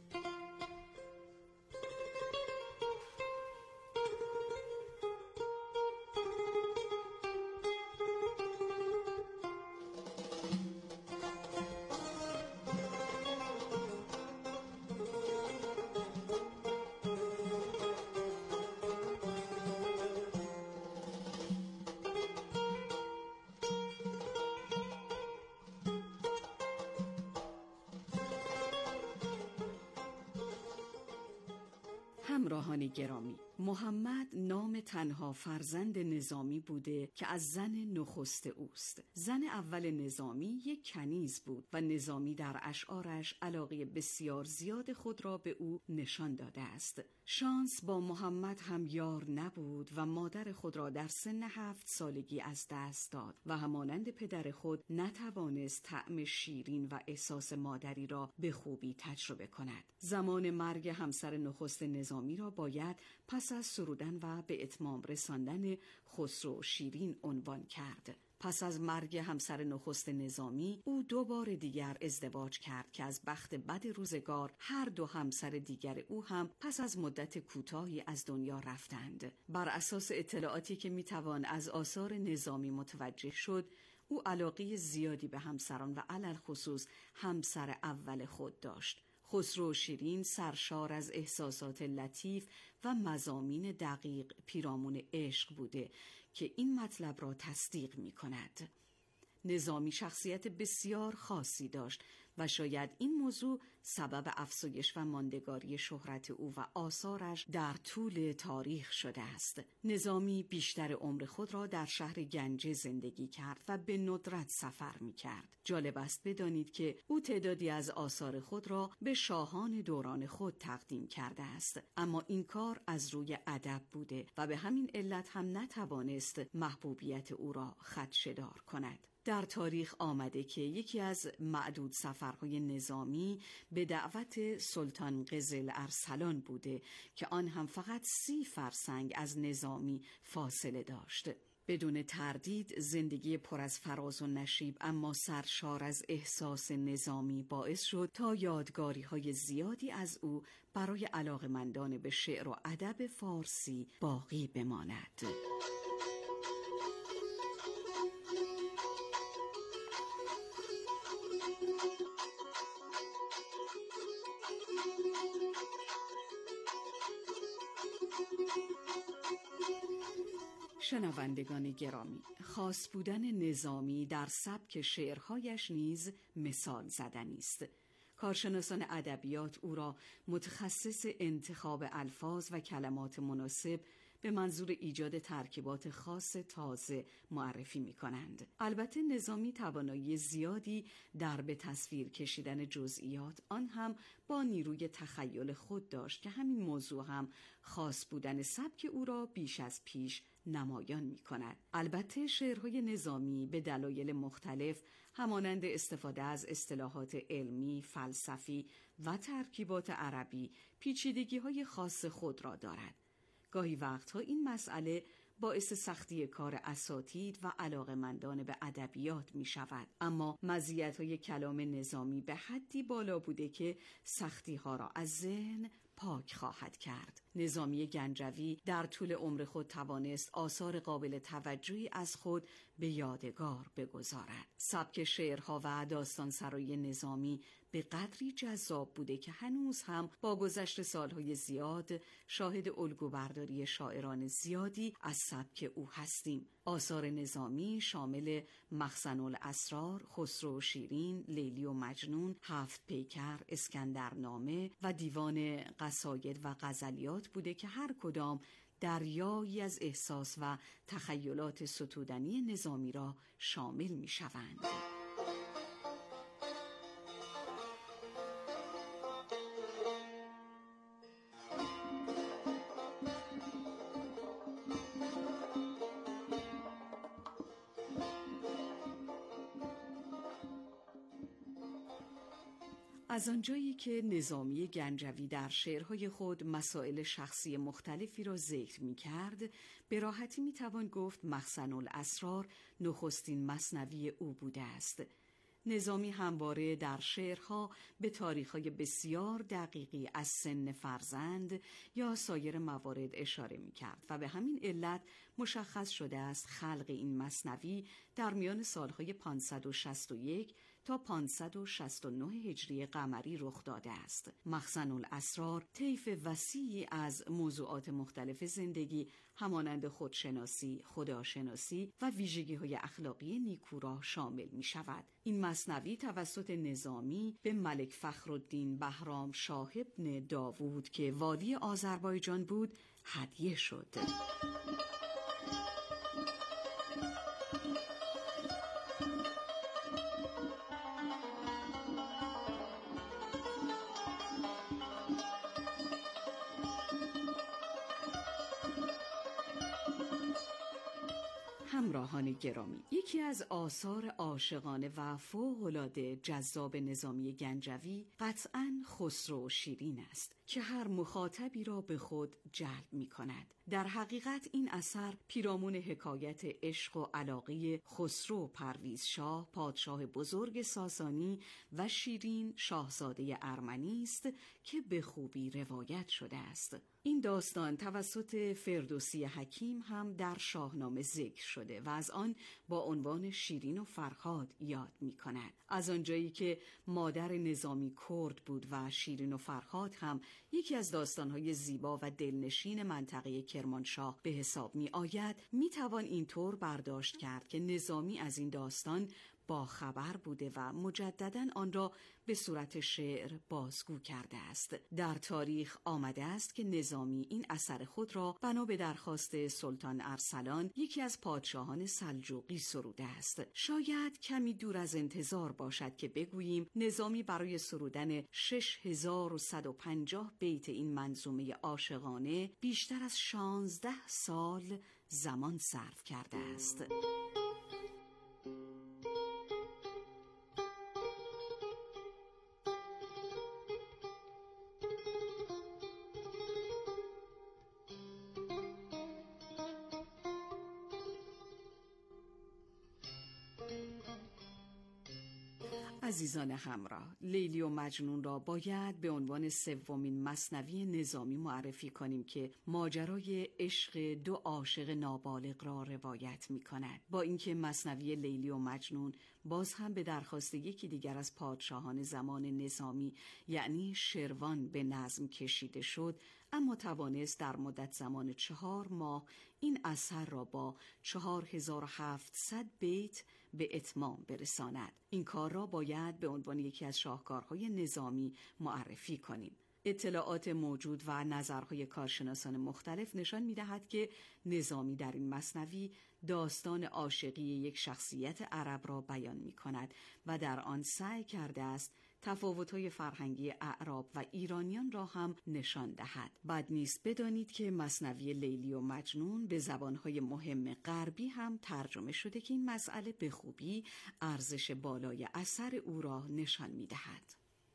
همراهان گرامی، محمد نام تنها فرزند نظامی بوده که از زن نخست اوست. زن اول نظامی یک کنیز بود و نظامی در اشعارش علاقه بسیار زیاد خود را به او نشان داده است. شانس با محمد هم یار نبود و مادر خود را در سن هفت سالگی از دست داد و همانند پدر خود نتوانست طعم شیرین و احساس مادری را به خوبی تجربه کند. زمان مرگ همسر نخست نظامی را باید پس از سرودن و به اتمام رساندن خسرو شیرین عنوان کرد. پس از مرگ همسر نخست نظامی او دو بار دیگر ازدواج کرد که از بخت بد روزگار هر دو همسر دیگر او هم پس از مدت کوتاهی از دنیا رفتند. بر اساس اطلاعاتی که میتوان از آثار نظامی متوجه شد، او علاقه زیادی به همسران و علل خصوص همسر اول خود داشت. خسرو شیرین سرشار از احساسات لطیف و مضامین دقیق پیرامون عشق بوده که این مطلب را تصدیق می کند. نظامی شخصیت بسیار خاصی داشت و شاید این موضوع سبب افزایش و ماندگاری شهرت او و آثارش در طول تاریخ شده است. نظامی بیشتر عمر خود را در شهر گنجه زندگی کرد و به ندرت سفر می کرد. جالب است بدانید که او تعدادی از آثار خود را به شاهان دوران خود تقدیم کرده است، اما این کار از روی ادب بوده و به همین علت هم نتوانست محبوبیت او را خدشه‌دار کند. در تاریخ آمده که یکی از معدود سفرهای نظامی به دعوت سلطان قزل ارسلان بوده که آن هم فقط سی فرسنگ از نظامی فاصله داشت. بدون تردید زندگی پر از فراز و نشیب اما سرشار از احساس نظامی باعث شد تا یادگاری‌های زیادی از او برای علاقه‌مندان به شعر و ادب فارسی باقی بماند. شنوندگان گرامی، خاص بودن نظامی در سبک شعرهایش نیز مثال زدنی است. کارشناسان ادبیات او را متخصص انتخاب الفاظ و کلمات مناسب به منظور ایجاد ترکیبات خاص تازه معرفی می کنند. البته نظامی توانایی زیادی در به تصویر کشیدن جزئیات، آن هم با نیروی تخیل خود داشت که همین موضوع هم خاص بودن سبک او را بیش از پیش نمایان می کند. البته شعرهای نظامی به دلایل مختلف همانند استفاده از اصطلاحات علمی، فلسفی و ترکیبات عربی پیچیدگی‌های خاص خود را دارد. گاهی وقتها این مسئله باعث سختی کار اساتید و علاقه‌مندان به ادبیات می شود، اما مزیت‌های کلام نظامی به حدی بالا بوده که سختی‌ها را از ذهن پاک خواهد کرد. نظامی گنجوی در طول عمر خود توانست آثار قابل توجهی از خود به یادگار بگذارد. سبک شعرها و داستانسرایی نظامی به قدری جذاب بوده که هنوز هم با گذشت سالهای زیاد شاهد الگوبرداری شاعران زیادی از سبک او هستیم. آثار نظامی شامل مخزن الاسرار، خسرو و شیرین، لیلی و مجنون، هفت پیکر، اسکندرنامه و دیوان قصاید و غزلیات بوده که هر کدام دریایی از احساس و تخیلات ستودنی نظامی را شامل می شوند. از آنجایی که نظامی گنجوی در شعرهای خود مسائل شخصی مختلفی را ذکر می کرد، به راحتی می توان گفت مخزن الاسرار نخستین مثنوی او بوده است. نظامی همواره در شعرها به تاریخ‌های بسیار دقیقی از سن فرزند یا سایر موارد اشاره می‌کرد و به همین علت مشخص شده است خلق این مثنوی در میان سالهای پانصد و شصت و یک تا پانصد و شصت و نه هجری قمری رخ داده است. مخزن الاسرار طیف وسیعی از موضوعات مختلف زندگی همانند خودشناسی، خداشناسی و ویژگی‌های اخلاقی نیکو را شامل می‌شود. این مثنوی توسط نظامی به ملک فخرالدین بهرام شاه ابن داوود که والی آذربایجان بود هدیه شد. همراهان گرامی، یکی از آثار عاشقانه و فوق‌العاده جذاب نظامی گنجوی قطعاً خسرو و شیرین است که هر مخاطبی را به خود جلب می کند. در حقیقت این اثر پیرامون حکایت عشق و علاقه خسرو پرویز شاه پادشاه بزرگ ساسانی و شیرین شاهزاده ارمنی است که به خوبی روایت شده است. این داستان توسط فردوسی حکیم هم در شاهنامه ذکر شده و از آن با عنوان شیرین و فرهاد یاد می کند. از آنجایی که مادر نظامی کرد بود و شیرین و فرهاد هم یکی از داستانهای زیبا و دلنشین منطقه کرمانشاه به حساب می آید، می توان اینطور برداشت کرد که نظامی از این داستان با خبر بوده و مجدداً آن را به صورت شعر بازگو کرده است. در تاریخ آمده است که نظامی این اثر خود را بنا به درخواست سلطان ارسلان یکی از پادشاهان سلجوقی سروده است. شاید کمی دور از انتظار باشد که بگوییم نظامی برای سرودن شش هزار و صد و پنجاه بیت این منظومه عاشقانه بیشتر از شانزده سال زمان صرف کرده است. عزیزان همراه، لیلی و مجنون را باید به عنوان سومین مثنوی نظامی معرفی کنیم که ماجرای عشق دو عاشق نابالغ را روایت می کند. با اینکه مثنوی لیلی و مجنون باز هم به درخواست یکی دیگر از پادشاهان زمان نظامی یعنی شروان به نظم کشیده شد، اما توانست در مدت زمان چهار ماه این اثر را با چهار هزار و هفتصد بیت به اتمام برساند. این کار را باید به عنوان یکی از شاهکارهای نظامی معرفی کنیم. اطلاعات موجود و نظرهای کارشناسان مختلف نشان می‌دهد که نظامی در این مثنوی داستان عاشقی یک شخصیت عرب را بیان می‌کند و در آن سعی کرده است تفاوت‌های فرهنگی اعراب و ایرانیان را هم نشان دهد. بد نیست بدانید که مثنوی لیلی و مجنون به زبان‌های مهم غربی هم ترجمه شده که این مسئله به خوبی ارزش بالای اثر او را نشان می‌دهد.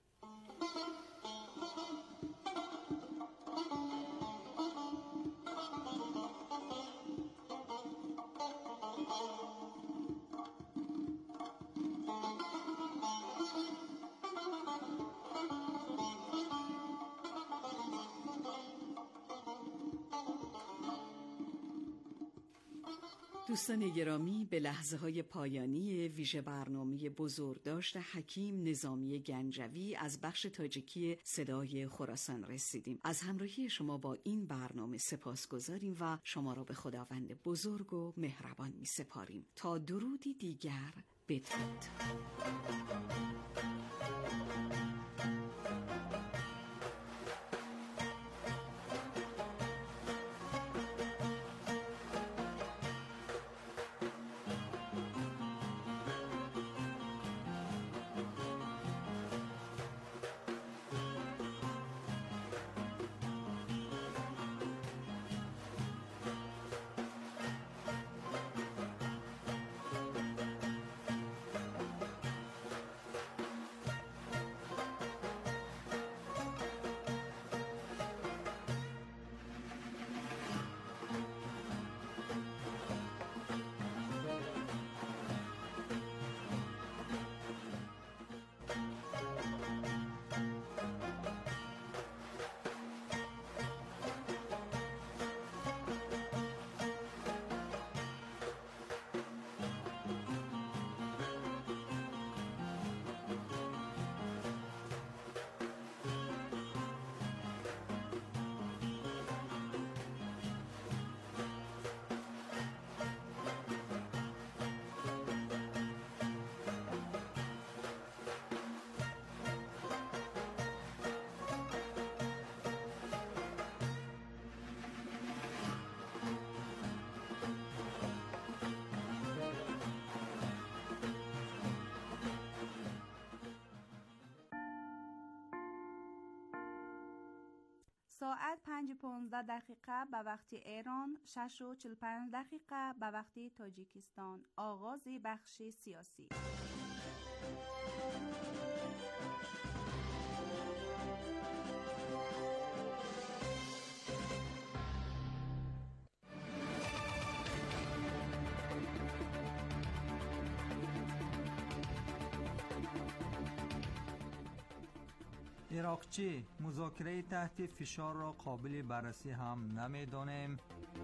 دوستان گرامی، به لحظه های پایانی ویژه برنامه بزرگداشت حکیم نظامی گنجوی از بخش تاجیکی صدای خراسان رسیدیم. از همراهی شما با این برنامه سپاسگزاریم و شما را به خداوند بزرگ و مهربان می سپاریم. تا درودی دیگر بدرود. ساعت پنج و پانزده دقیقه به وقت ایران، شش و چهل و پنج دقیقه به وقت تاجیکستان. آغاز بخش سیاسی. عراقچی مذاکره تحت فشار را قابل بررسی هم نمی‌دانیم.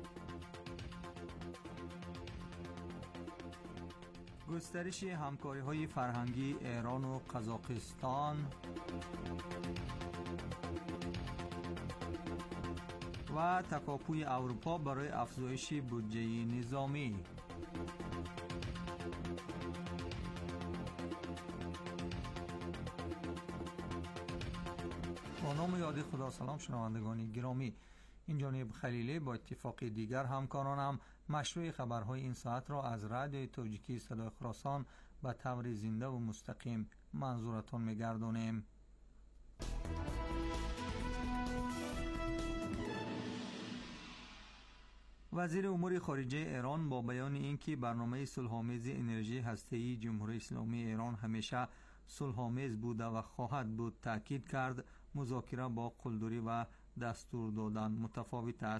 گسترش همکاری‌های فرهنگی ایران و قزاقستان و تکاپوی اروپا برای افزایش بودجه نظامی. با نام یاد خدا. سلام شنوندگان گرامی، این جانب خلیلی با اتفاق دیگر همکارانم مشروع خبرهای این ساعت را از رادیوی تاجیکی صدای خراسان به طور زنده و مستقیم منظورتان می‌گردانیم. وزیر امور خارجه ایران با بیان اینکه برنامه صلح‌آمیز انرژی هسته‌ای جمهوری اسلامی ایران همیشه صلح‌آمیز بوده و خواهد بود تاکید کرد مذاکره با قلدری و دستور دادن متفاوت است.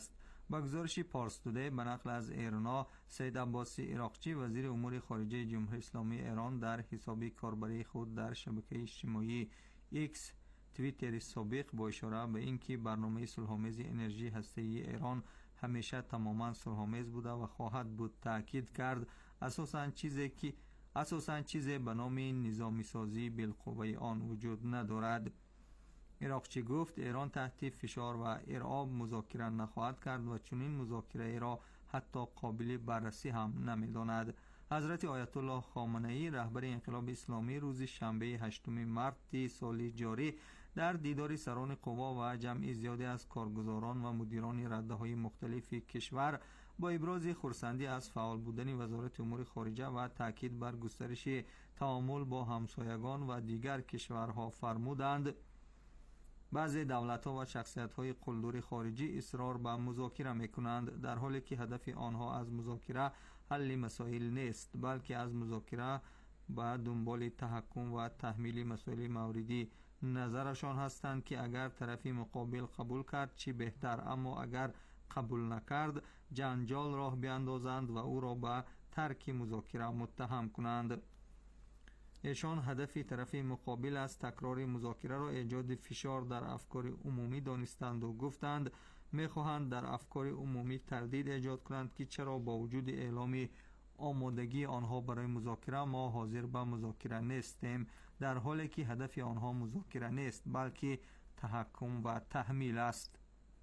با گزارش پارس تودی به نقل از ایرنا، سید عباسی عراقچی وزیر امور خارجه جمهوری اسلامی ایران در حساب کاربری خود در شبکه اجتماعی ایکس توییتر سابق با اشاره به اینکه برنامه صلح‌آمیز انرژی هسته‌ای ایران همیشه تماما صلح‌آمیز بوده و خواهد بود تاکید کرد اساساً چیزی که اساساً چیزی به نام نظامی سازی بالقوه آن وجود ندارد. عراقچی گفت ایران تحت فشار و ارعاب مذاکره نخواهد کرد و چنین مذاکره را حتی قابل بررسی هم نمی‌داند. حضرت آیت الله خامنه‌ای رهبر انقلاب اسلامی روز شنبه هشتم مارس سال جاری در دیدار سران قوا و جمع زیادی از کارگزاران و مدیران رده‌های مختلف کشور با ابراز خرسندی از فعال بودن وزارت امور خارجه و تاکید بر گسترش تعامل با همسایگان و دیگر کشورها فرمودند بعضی دولت‌ها و شخصیت‌های قلدر خارجی اصرار به مذاکره می‌کنند در حالی که هدف آنها از مذاکره حل مسائل نیست بلکه از مذاکره به دنبال تحکم و تحمیل مسائل موردی نظرشان هستند که اگر طرف مقابل قبول کرد چی بهتر، اما اگر قبول نکرد جنجال راه بیاندازند و او را به ترک مذاکره متهم کنند. ایشان هدف طرف مقابل از تکرار مذاکره را ایجاد فشار در افکار عمومی دانستند و گفتند میخواهند در افکار عمومی تردید ایجاد کنند که چرا با وجود اعلام آمادگی آنها برای مذاکره ما حاضر به مذاکره نیستیم، در حالی که هدف آنها مذاکره نیست بلکه تحکم و تحمیل است.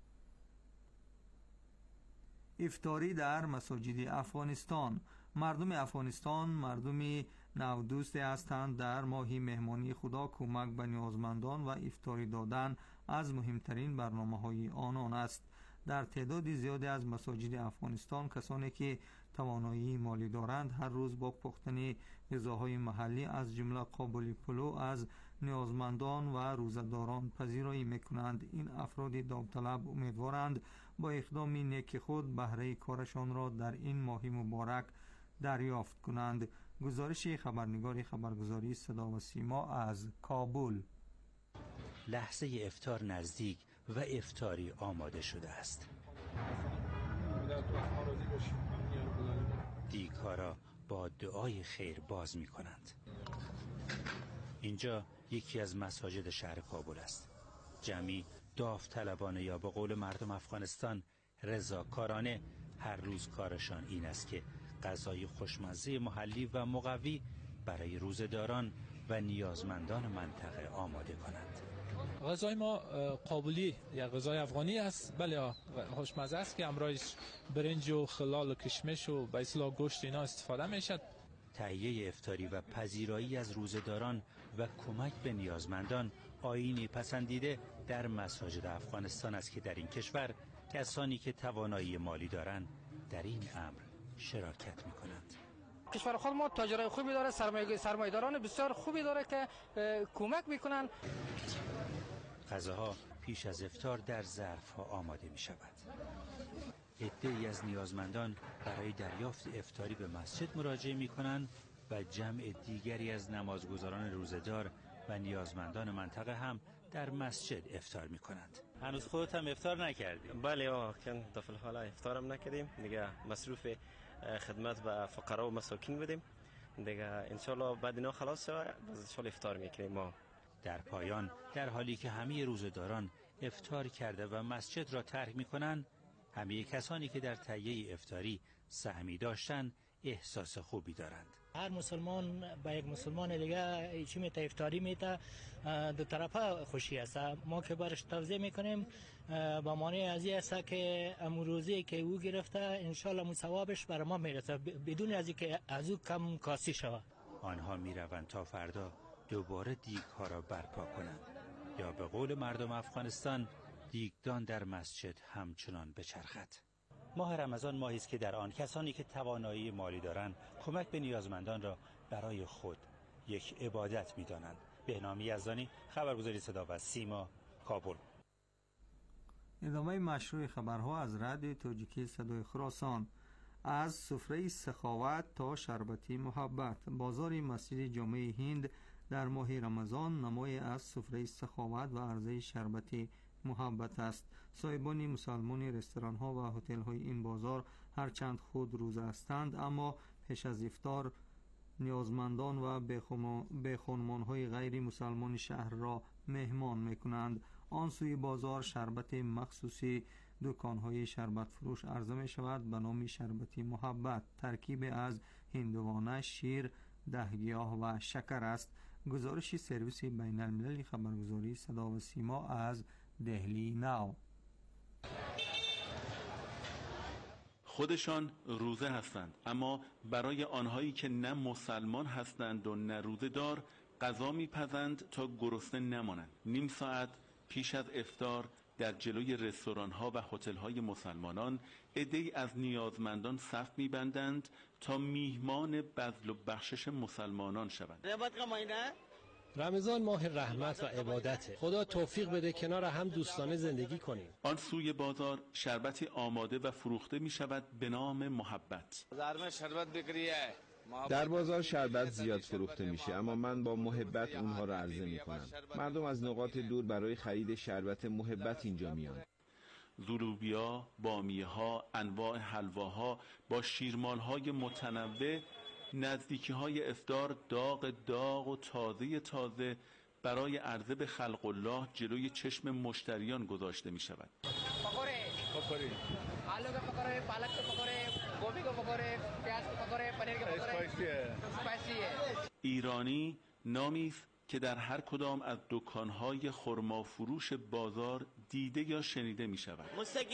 افطاری در مساجد افغانستان. مردم افغانستان مردمی نودوستی هستند. در ماه مهمانی خدا کمک به نیازمندان و افطاری دادن از مهمترین برنامه‌های آنان است. در تعداد زیادی از مساجد افغانستان کسانی که توانایی مالی دارند هر روز با پختن غذاهای محلی از جمله قابلی پلو از نیازمندان و روزه‌داران پذیرایی می‌کنند. این افراد داوطلب امیدوارند با اقدام نیک خود بهره کارشان را در این ماه مبارک دریافت کنند. گزارش خبرنگار خبرگزاری صدا و سیما از کابل. لحظه افطار نزدیک و افطاری آماده شده است. دیگ‌ها را با دعای خیر باز می کنند. اینجا یکی از مساجد شهر کابل است. جمعی داوطلبانه یا به قول مردم افغانستان رضاکارانه هر روز کارشان این است که غذای خوشمزه محلی و مقوی برای روزه‌داران و نیازمندان منطقه آماده کنند. غذای ما قابلی یا غذای افغانی است، بله خوشمزه است که همراهش برنج و خلال و کشمش و به اصطلاح گوشت اینا استفاده میشد. تهیه افطاری و پذیرایی از روزه‌داران و کمک به نیازمندان آیینی پسندیده در مساجد افغانستان است که در این کشور کسانی که توانایی مالی دارند در این امر شراکت می‌کنند. کشور خود ما تاجرای خوبی داره، سرمایه سرمایه‌داران بسیار خوبی داره که کمک میکنن. غذاها پیش از افطار در ظرف‌ها آماده می شود. عده‌ای از نیازمندان برای دریافت افطاری به مسجد مراجعه می کنند و جمع دیگری از نمازگزاران روزه‌دار و نیازمندان منطقه هم در مسجد افطار می کنند. هنوز خودت هم افطار نکردی؟ بله آه کن دفل حالا افطارم نکردیم دیگه، مصروف خدمت به فقرا و مساکین بودیم دیگه. انشالله بعد اینا خلاص شد انشالله افطار میکنیم ما. در پایان در حالی که همه روزه‌داران افطار کرده و مسجد را ترک میکنند، همه کسانی که در تهیه افطاری سهمی داشتند احساس خوبی دارند. هر مسلمان با یک مسلمان دیگه چی میته افطاری میته، دو طرفه خوشی است. ما که برش توضیح میکنیم با معنی از این است که امروزی که او گرفته انشالله مو ثوابش بر ما میرسه بدون از اینکه از او کم کاسی شود. آنها میروند تا فردا دوباره دیگ‌ها را برپا کنند یا به قول مردم افغانستان دیگدان در مسجد همچنان بچرخد. ماه رمضان ماهی است که در آن کسانی که توانایی مالی دارند کمک به نیازمندان را برای خود یک عبادت می‌دانند. بهنام یزدانی، خبرگزاری صدا و سیما، کابل. ادامه مشروع خبرها از رادیو تاجیکی صدای خراسان. از سفره سخاوت تا شربتی محبت، بازار مسجد جامع هند در ماه رمضان نمای از سفره سخاوت و عرضه شربتی محبت است. صاحبان مسلمان رستوران ها و هتل های این بازار هرچند خود روزه هستند اما پیش از افطار نیازمندان و بخانمان های غیر مسلمان شهر را مهمان می کنند. آن سوی بازار شربت مخصوصی دکان های شربت فروش عرضه می شود به نام شربتی محبت. ترکیب از هندوانه، شیر، دهگیاه و شکر است. گزارش سرویس بین المللی خبرگزاری صدا و سیما از دهلی ناو. خودشان روزه هستند اما برای آنهایی که نه مسلمان هستند و نه روزه دار غذا میپزند تا گرسنه نمانند. نیم ساعت پیش از افطار در جلوی رستوران ها و هتل های مسلمانان عده‌ای از نیازمندان صف میبندند تا میهمان بذل و بخشش مسلمانان شوند. رمضان ماه رحمت و عبادته. خدا توفیق بده کنار هم دوستانه زندگی کنیم. آن سوی بازار شربتی آماده و فروخته می شود به نام محبت. در بازار شربت زیاد فروخته میشه اما من با محبت اونها را عرضه می کنم. مردم از نقاط دور برای خرید شربت محبت اینجا میان. زولوبیا، بامیه ها، انواع حلواها با شیرمال های متنوع، نزدیکی های افطار داغ داغ و تازه تازه برای عرضه به خلق الله جلوی چشم مشتریان گذاشته می شود. پکوره پکوره آلو کا پکوره، پالک کا پکوره، گوبھی کا پکوره، پیاز کا پکوره، پنیر کا پکوره. اسپایسی ہے. ایرانی نامی است که در هر کدام از دکان‌های خرما فروش بازار دیده یا شنیده می شود.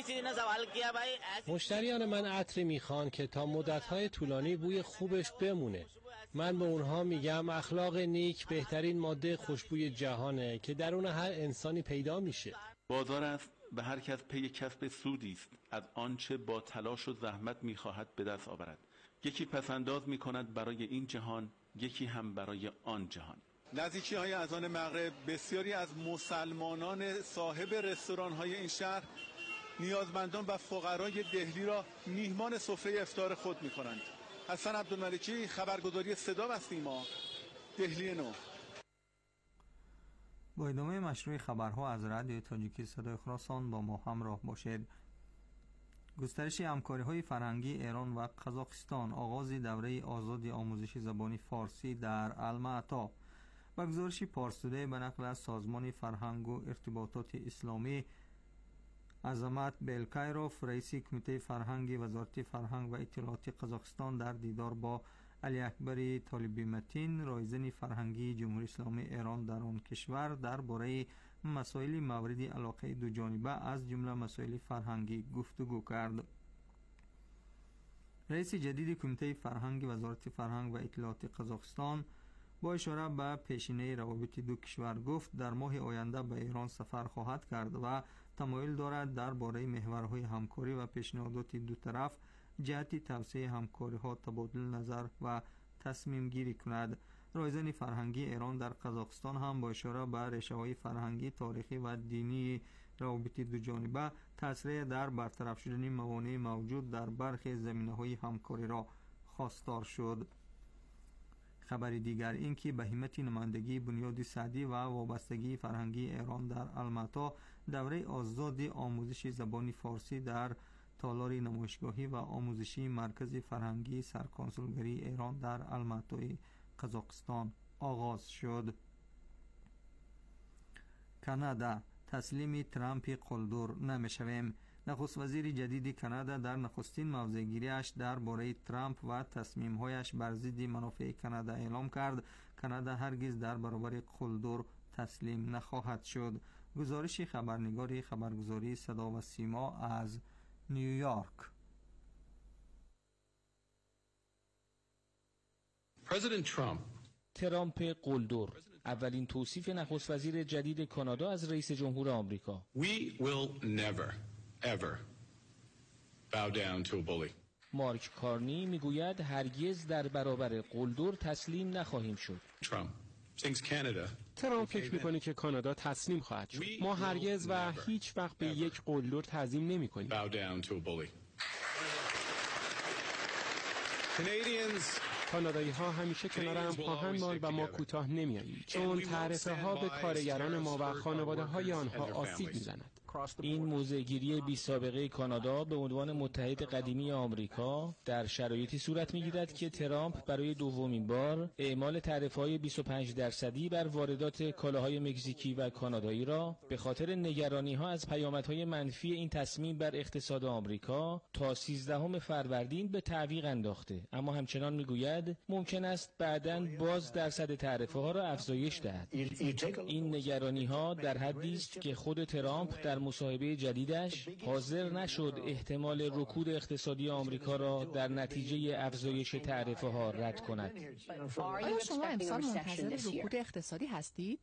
مشتریان من عطری میخوان که تا مدت‌های طولانی بوی خوبش بمونه. من به اونها میگم اخلاق نیک بهترین ماده خوشبوی جهانه که درون هر انسانی پیدا میشه. بازار است و هر کس پی کسب سودی است از آنچه با تلاش و زحمت میخواهد به دست آورد. یکی پسنداز میکند برای این جهان، یکی هم برای آن جهان. نزدیکی های اذان مغرب بسیاری از مسلمانان صاحب رستوران های این شهر نیازمندان و فقرای دهلی را میهمان سفره افطار خود می کنند. حسن عبدالملکی، خبرگزاری صدا و سیما، دهلی نو. با ادامه مشروع خبرها از رادیو تاجیکی صدای خراسان با ما همراه باشید. گسترش همکاری‌های فرهنگی ایران و قزاقستان، آغاز دوره آزادی آموزش زبان فارسی در الماتا. با گزارش پارستوده به نقل از سازمان فرهنگ و ارتباطات اسلامی، عظمت بلکایروف، رئیس کمیته فرهنگی وزارت فرهنگ و اطلاعات قزاقستان در دیدار با علی اکبر طالبی متین، رایزن فرهنگی جمهوری اسلامی ایران در آن کشور درباره مسائل مورد علاقه دو جانبه از جمله مسائل فرهنگی گفتگو کرد. رئیس جدید کمیته فرهنگی وزارت فرهنگ و اطلاعات قزاقستان با اشاره به پیشینه روابط دو کشور گفت در ماه آینده به ایران سفر خواهد کرد و تمایل دارد درباره محورهای همکاری و پیشنهادات دو طرف جهت توسعه همکاری ها تبادل نظر و تصمیم گیری کند. رایزن فرهنگی ایران در قزاقستان هم با اشاره به ریشه‌های فرهنگی، تاریخی و دینی روابط دو جانبه تسریع در برطرف شدن موانع موجود در برخی زمینه‌های همکاری را خواستار شد. خبر دیگر این که به همت نمایندگی بنیاد سعدی و وابستگی فرهنگی ایران در الماتا دوره آزادی آموزش زبان فارسی در تالار نمایشگاهی و آموزشی مرکز فرهنگی سرکنسولگری ایران در الماتای قزاقستان آغاز شد. کانادا، تسلیم ترامپ قلدر نمیشویم. نخست وزیر جدید کانادا در نخستین موضع‌گیری‌اش درباره ترامپ و تصمیم‌هایش بر ضد منافع کانادا اعلام کرد کانادا هرگز در برابر قلدر تسلیم نخواهد شد. گزارش خبرنگار خبرگزاری صدا و سیما از نیویورک. President Trump ترامپ قلدر، اولین توصیف نخست وزیر جدید کانادا از رئیس جمهور آمریکا. We will never ever bow down to a bully. مارک کارنی میگوید هرگز در برابر قلدر تسلیم نخواهیم شد. Trump thinks Canada ترامپ فکر میکنه که کانادا تسلیم خواهد شد. ما هرگز و هیچ وقت به یک قلدر تعظیم نمی کنیم. bow down to a bully. Canadians کانادایی ها همیشه کنار هم خواهند ماند و ما کوتاه نمیاییم چون تعرفه ها به کارگران ما و خانواده های آنها آسیب میزند. این موضع‌گیری بی سابقه کانادا به عنوان متحد قدیمی آمریکا در شرایطی صورت می‌گیرد که ترامپ برای دومین بار اعمال تعرفه‌های بیست و پنج درصدی بر واردات کالاهای مکزیکی و کانادایی را به خاطر نگرانی‌ها از پیامدهای منفی این تصمیم بر اقتصاد آمریکا تا سیزدهم فروردین به تعویق انداخته، اما همچنان می‌گوید ممکن است بعداً باز درصد تعرفه‌ها را افزایش دهد. این نگرانی‌ها در حدی است که خود ترامپ در مصاحبه جدیدش حاضر نشد احتمال رکود اقتصادی آمریکا را در نتیجه افزایش تعرفه‌ها رد کند. آیا شما امسال منتظر رکود اقتصادی هستید؟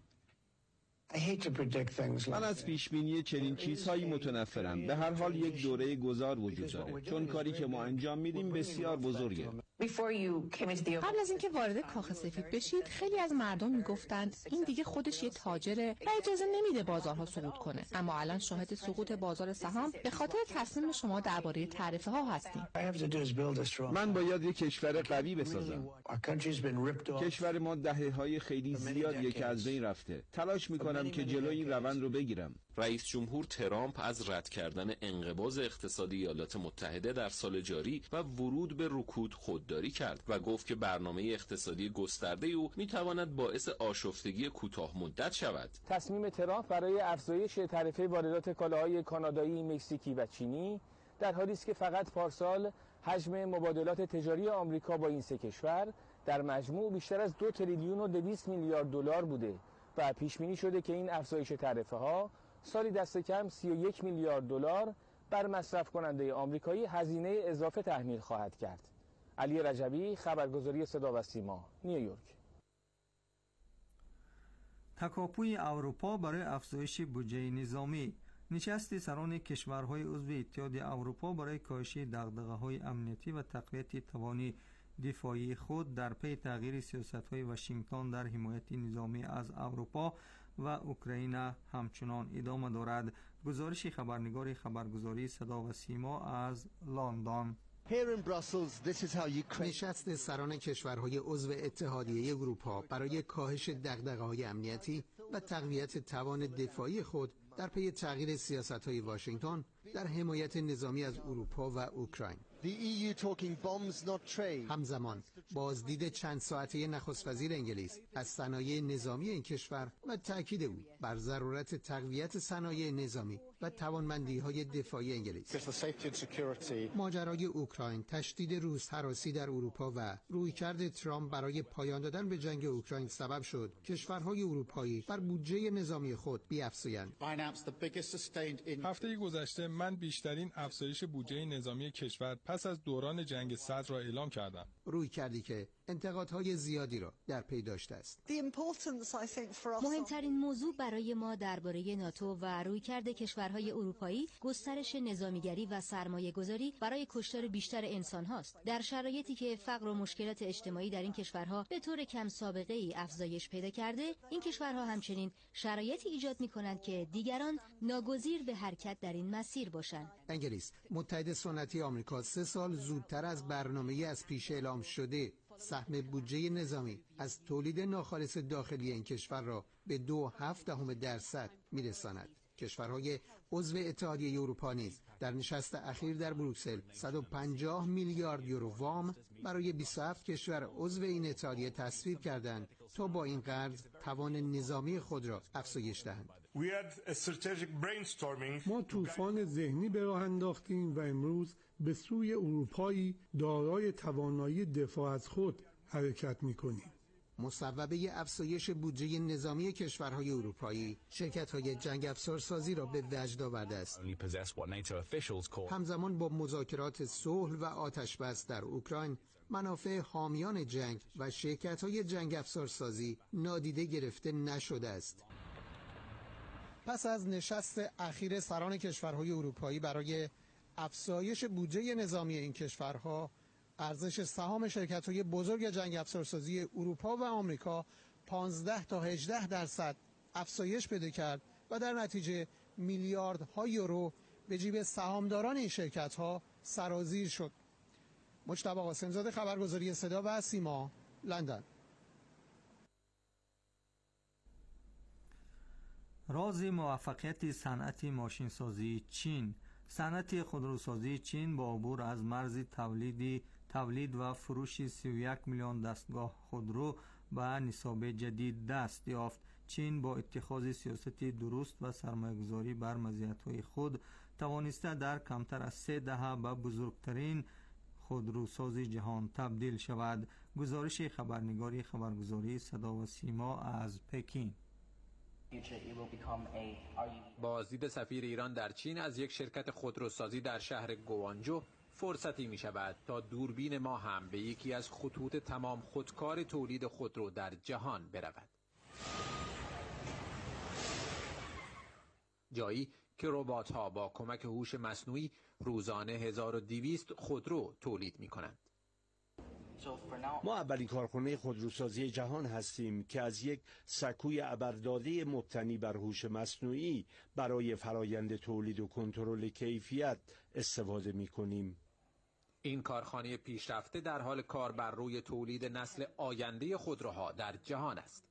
من از پیشبینی چنین چیزهایی متنفرم. به هر حال یک دوره گذار وجود داره، چون کاری که ما انجام میدیم بسیار بزرگه. قبل از اینکه وارد کاخ سفید بشید خیلی از مردم میگفتند این دیگه خودش یه تاجره و اجازه نمیده بازارها سقوط کنه، اما الان شاهد سقوط بازار سهام به خاطر تصمیم شما درباره تعرفه ها هستیم. من باید یک کشور قوی بسازم. کشور ما دهه‌های خیلی زیادیه که از بین رفته. تلاش میکنم که جلوی این روند رو بگیرم. رئیس جمهور ترامپ از رد کردن انقباض اقتصادی ایالات متحده در سال جاری و ورود به رکود خودداری کرد و گفت که برنامه اقتصادی گسترده او میتواند باعث آشفتگی کوتاه مدت شود. تصمیم ترامپ برای افزایش تعرفه واردات کالاهای کانادایی، مکزیکی و چینی در حالی است که فقط پارسال حجم مبادلات تجاری آمریکا با این سه کشور در مجموع بیشتر از دو تریلیون و دویست میلیارد دلار بوده و پیش بینی شده که این افزایش تعرفه ها سالی دست کم سی و یک میلیارد دلار بر مصرف کننده آمریکایی هزینه اضافه تحمیل خواهد کرد. علی رجبی، خبرگزاری صدا و سیما، نیویورک. تکاپوی اروپا برای افزایش بودجه نظامی. نشست سران کشورهای عضو اتحاد اروپا برای کاهش دغدغه‌های امنیتی و تقویت توان دفاعی خود در پی تغییر سیاست‌های واشنگتن در حمایت نظامی از اروپا و اوکراین همچنان ادامه دارد. گزارش خبرنگار خبرگزاری صدا و سیما از لندن. نشست سران کشورهای عضو اتحادیه اروپا برای کاهش دغدغه‌های امنیتی و تقویت توان دفاعی خود در پی تغییر سیاست‌های واشنگتن در حمایت نظامی از اروپا و اوکراین. همزمان بازدید چند ساعته نخست وزیر انگلیس از صنایع نظامی این کشور و تأکید او بر ضرورت تقویت صنایع نظامی و توانمندی‌های دفاعی انگلیس. ماجرای اوکراین، تشدید روس‌هراسی در اروپا و رویکرد ترامپ برای پایان دادن به جنگ اوکراین سبب شد کشورهای اروپایی بر بودجه نظامی خود بیفزایند. هفته گذشته من بیشترین افزایش بودجه نظامی کشور پس از دوران جنگ سرد را اعلام کردم. رویکردی که انتقادهای زیادی را در پی داشته است. مهمترین موضوع برای ما درباره ناتو و رویکرد کشورهای اروپایی گسترش نظامیگری و سرمایه‌گذاری برای کشتار بیشتر انسان هاست. در شرایطی که فقر و مشکلات اجتماعی در این کشورها به طور کم سابقه ای افزایش پیدا کرده، این کشورها همچنین شرایطی ایجاد می‌کنند که دیگران ناگزیر به حرکت در این مسیر باشند. انگلیس، متحد سنتی آمریکا، سه سال زودتر از برنامه از پیش اعلام شده سهم بودجه نظامی از تولید ناخالص داخلی این کشور را به دو هفت دهم درصد میرساند. کشورهای عضو اتحادیه اروپا نیز در نشست اخیر در بروکسل صد و پنجاه میلیارد یورو وام برای بیست و هفت کشور عضو این اتحادیه تصویب کردند تا با این قرض توان نظامی خود را افزایش دهند. ما طوفان ذهنی به راه انداختیم و امروز به سوی اروپایی دارای توانایی دفاع از خود حرکت می‌کنیم. مصوبه افزایش بودجه نظامی کشورهای اروپایی شرکت‌های جنگ افزارسازی را به وجد آورده است. همزمان با مذاکرات صلح و آتش‌بس در اوکراین، منافع حامیان جنگ و شرکت‌های جنگ افزارسازی نادیده گرفته نشده است. پس از نشست اخیر سران کشورهای اروپایی برای افزایش بودجه نظامی این کشورها، ارزش سهام شرکت‌های بزرگ جنگ افزارسازی اروپا و آمریکا پانزده تا هجده درصد افزایش پیدا کرد و در نتیجه میلیاردها یورو به جیب سهامداران این شرکت‌ها سرازیر شد. مجتبی قاسم‌زاده، خبرگزاری صدا و سیما، لندن. راز موفقیت صنعت ماشینسازی چین. صنعت خودروسازی چین با عبور از مرز تولیدی تولید و فروش سی و یک میلیون دستگاه خودرو به نصاب جدید دست یافت. چین با اتخاذ سیاست درست و سرمایه‌گذاری بر مزیت‌های خود توانسته در کمتر از سه دهه به بزرگترین خودروساز جهان تبدیل شود. گزارش خبرنگاری خبرگزاری صدا و سیما از پکین. بازدید سفیر ایران در چین از یک شرکت خودروسازی در شهر گوانجو فرصتی می شود تا دوربین ما هم به یکی از خطوط تمام خودکار تولید خودرو در جهان برود. جایی که ربات‌ها با کمک هوش مصنوعی روزانه هزار و دویست خودرو تولید می کنند. ما اولین کارخانه خودروسازی جهان هستیم که از یک سکوی ابرداده مبتنی بر هوش مصنوعی برای فرایند تولید و کنترل کیفیت استفاده می کنیم. این کارخانه پیشرفته در حال کار بر روی تولید نسل آینده خودروها در جهان است.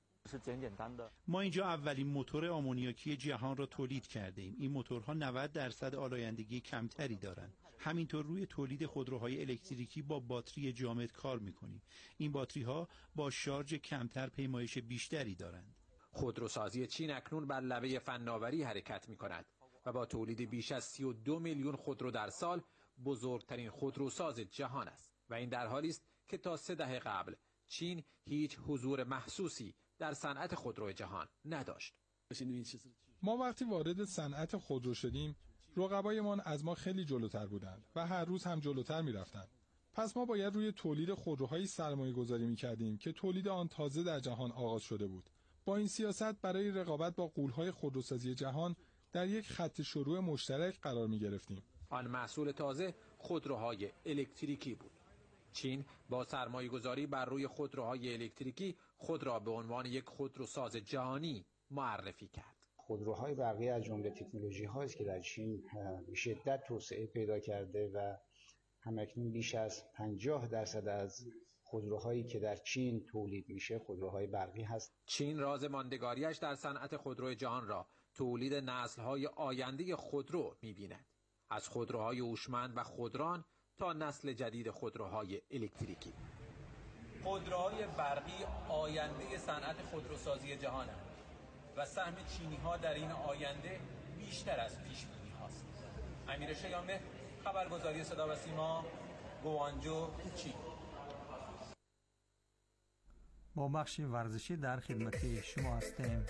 ما اینجا اولین موتور آمونیاکی جهان را تولید کرده ایم. این موتورها نود درصد آلایندگی کمتری دارند. همینطور روی تولید خودروهای الکتریکی با باتری جامد کار میکنیم. این باتری ها با شارژ کمتر پیمایش بیشتری دارند. خودروسازی چین اکنون بر لبه فناوری حرکت میکند و با تولید بیش از سی و دو میلیون خودرو در سال بزرگترین خودروساز جهان است و این در حالی است که تا سه دهه قبل چین هیچ حضور محسوسی در صنعت خودرو جهان نداشت. ما وقتی وارد صنعت خودرو شدیم، رقبایمان از ما خیلی جلوتر بودند و هر روز هم جلوتر می‌رفتند. پس ما باید روی تولید خودروهایی سرمایه‌گذاری می‌کردیم که تولید آن تازه در جهان آغاز شده بود. با این سیاست برای رقابت با غول‌های خودروسازی جهان در یک خط شروع مشترک قرار می‌گرفتیم. آن محصول تازه خودروهای الکتریکی بود. چین با سرمایه‌گذاری بر روی خودروهای الکتریکی خود را به عنوان یک خودروساز جهانی معرفی کرد. خودروهای برقی از جمله تکنولوژی‌هایی است که در چین به شدت توسعه پیدا کرده و همکنون بیش از پنجاه درصد از خودروهایی که در چین تولید میشه خودروهای برقی هست. چین راز ماندگاریش در صنعت خودرو جهان را تولید نسل‌های آینده خودرو می‌بیند. از خودروهای هوشمند و خودران تا نسل جدید خودروهای الکتریکی. خودروهای برقی آینده صنعت خودروسازی جهانند و سهم چینی‌ها در این آینده بیشتر از پیش‌بینی هاست. امیر شیامه، خبرگزاری صدا و سیما، گوانجو، چین. با بخش ورزشی در خدمت شما هستیم.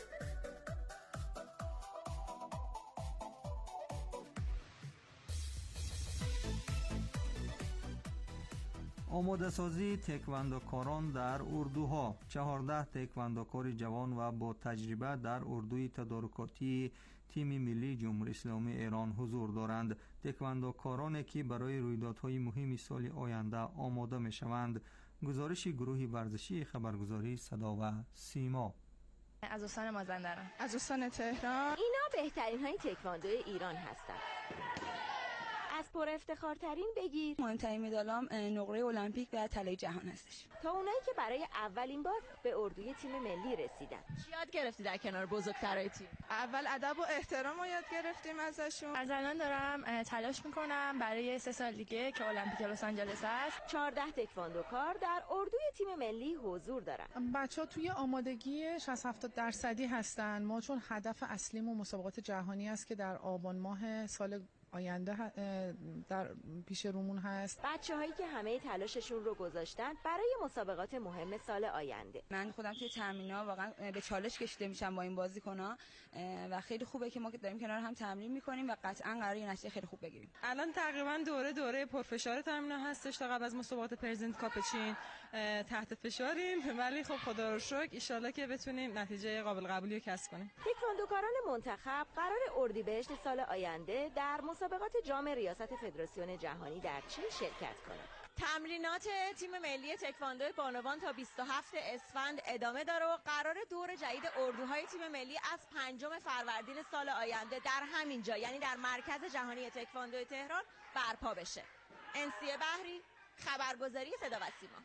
آماده سازی تکواندوکاران در اردوها. چهارده تکواندوکار جوان و با تجربه در اردوی تدارکاتی تیم ملی جمهوری اسلامی ایران حضور دارند. تکواندوکارانی که برای رویدادهای مهم سال آینده آماده می شوند. گزارش گروه ورزشی خبرگزاری صدا و سیما. از استان مازندران، از استان تهران. اینا بهترین های تکواندو ایران هستند. از پر افتخارترین بگیر. مهمترین مدالام نقره المپیک و طلای جهان هستش. تا اونایی که برای اولین بار به اردوی تیم ملی رسیدن. چی یاد گرفتی در کنار بزرگترای تیم؟ اول ادب و احترام رو یاد گرفتیم ازشون. از الان دارم تلاش میکنم برای سه سال دیگه که المپیک لس آنجلس است. چهارده تکواندوکار در اردوی تیم ملی حضور دارن. بچه‌ها توی آمادگی شصت هفتاد درصدی هستن. ما چون هدف اصلیمون مسابقات جهانی است که در آبان ماه سال آینده در پیش رومون هست. بچه‌هایی که همه تلاششون رو گذاشتن برای مسابقات مهم سال آینده. من خودم توی تمرین‌ها واقعا به چالش کشیده میشم با این بازیکن‌ها و خیلی خوبه که ما که داریم کنار هم تمرین می‌کنیم و قطعاً قراره یه نتیجه خیلی خوب بگیریم. الان تقریبا دوره دوره پرفشار تمرین‌ها هستش تا قبل از مسابقات پرزیدنت کاپ چین. تحت فشاریم ولی خب خدا رو شکر ان که بتونیم نتیجه قابل قبولی رو کسب کنیم. تکواندوکاران منتخب قرار اردیبهشت سال آینده در مسابقات جام ریاست فدراسیون جهانی در چین شرکت کنند. تمرینات تیم ملی تکواندو بانوان تا بیست و هفتم اسفند ادامه داره و قرار دور جدید اردوهای تیم ملی از پنجم فروردین سال آینده در همین جا یعنی در مرکز جهانی تکواندو تهران برپا بشه. انسیه بحری، خبرگزاری صدا و سیما.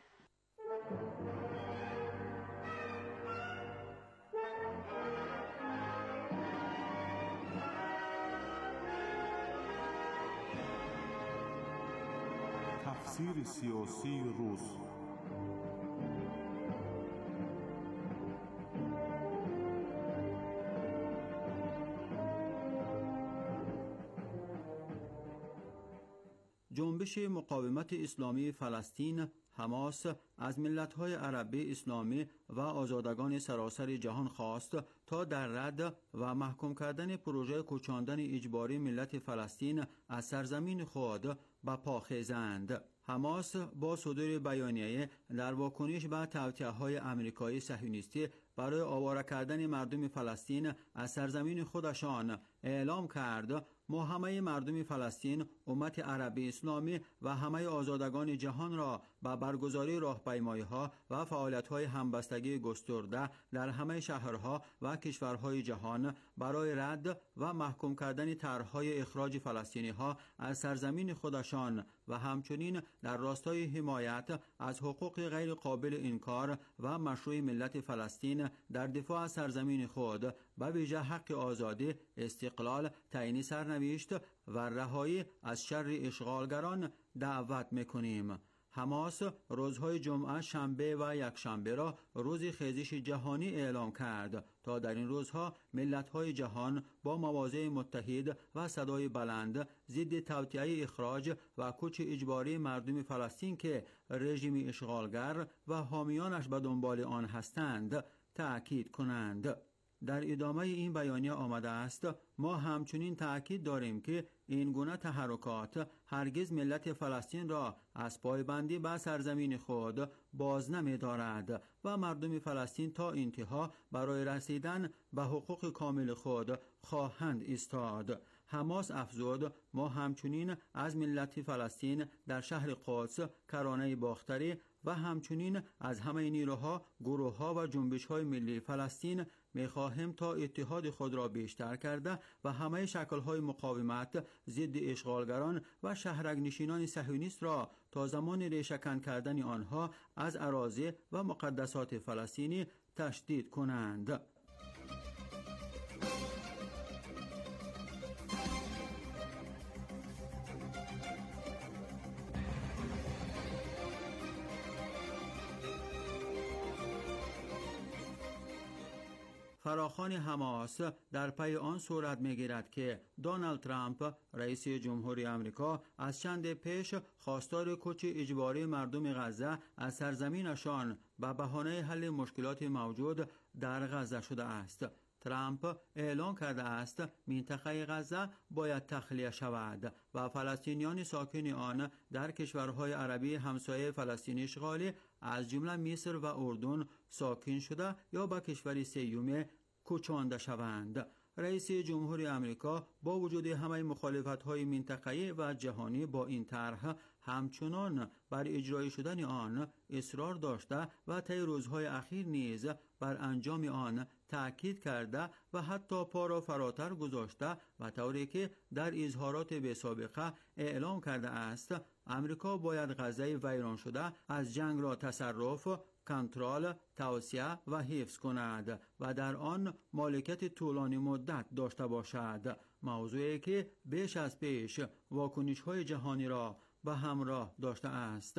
مسیر سیاسی روس. جنبش مقاومت اسلامی فلسطین حماس از ملت‌های عربی اسلامی و آزادگان سراسر جهان خواست تا در رد و محکوم کردن پروژه کوچاندن اجباری ملت فلسطین از سرزمین خود به پا خیزند. حماس با صدور بیانیه در واکنش به توطئه‌های آمریکایی صهیونیستی برای آواره کردن مردم فلسطین از سرزمین خودشان اعلام کرد ما همه مردم فلسطین، امت عربی اسلامی و همه آزادگان جهان را به برگزاری راهپیمایی‌ها و فعالیت‌های همبستگی گسترده در همه شهرها و کشورهای جهان برای رد و محکوم کردن طرح‌های اخراج فلسطینی‌ها از سرزمین خودشان و همچنین در راستای حمایت از حقوق غیر قابل انکار و مشروع ملت فلسطین در دفاع از سرزمین خود، به ویژه حق آزادی، استقلال، تعیین سرنوشت و رهایی از شر اشغالگران دعوت می‌کنیم. حماس روزهای جمعه، شنبه و یکشنبه را روز خیزش جهانی اعلام کرد تا در این روزها ملت‌های جهان با مواضع متحد و صدای بلند ضد توطئه، اخراج و کوچ اجباری مردم فلسطین که رژیم اشغالگر و حامیانش به دنبال آن هستند تأکید کنند. در ادامه این بیانیه آمده است ما همچنین تأکید داریم که این گونه تحرکات هرگز ملت فلسطین را از پایبندی به سرزمین خود باز نمی دارد و مردم فلسطین تا انتها برای رسیدن به حقوق کامل خود خواهند ایستاد. حماس افزود ما همچنین از ملت فلسطین در شهر قدس، کرانه باختری و همچنین از همه نیروها، گروه‌ها و جنبش‌های ملی فلسطین می‌خواهیم تا اتحاد خود را بیشتر کرده و همه شکل‌های مقاومت ضد اشغالگران و شهرک‌نشینان صهیونیست را تا زمان ریشه‌کن کردن آنها از اراضی و مقدسات فلسطینی تشدید کنند. فراخوان حماس در پی آن صورت می‌گیرد که دونالد ترامپ رئیس جمهوری آمریکا از چند پیش خواستار کوچ اجباری مردم غزه از سرزمینشان به بهانه حل مشکلات موجود در غزه شده است. ترامپ اعلان کرده است منطقه غزه باید تخلیه شود و فلسطینیان ساکن آن در کشورهای عربی همسایه فلسطین اشغالی از جمله مصر و اردن ساکن شده یا به کشور سوم کوچانده شوند. رئیس جمهوری آمریکا با وجود همه مخالفت‌های منطقه‌ای و جهانی با این طرح همچنان بر اجرای شدن آن اصرار داشته و طی روزهای اخیر نیز بر انجام آن تأکید کرده و حتی پا را فراتر گذاشته و طوری که در اظهارات بی‌سابقه اعلام کرده است آمریکا باید غزه ویران شده از جنگ را تصرف، کنترل، توسعه و حفظ کند و در آن مالکیت طولانی مدت داشته باشد، موضوعی که بیش از پیش واکنش‌های جهانی را به همراه داشته است.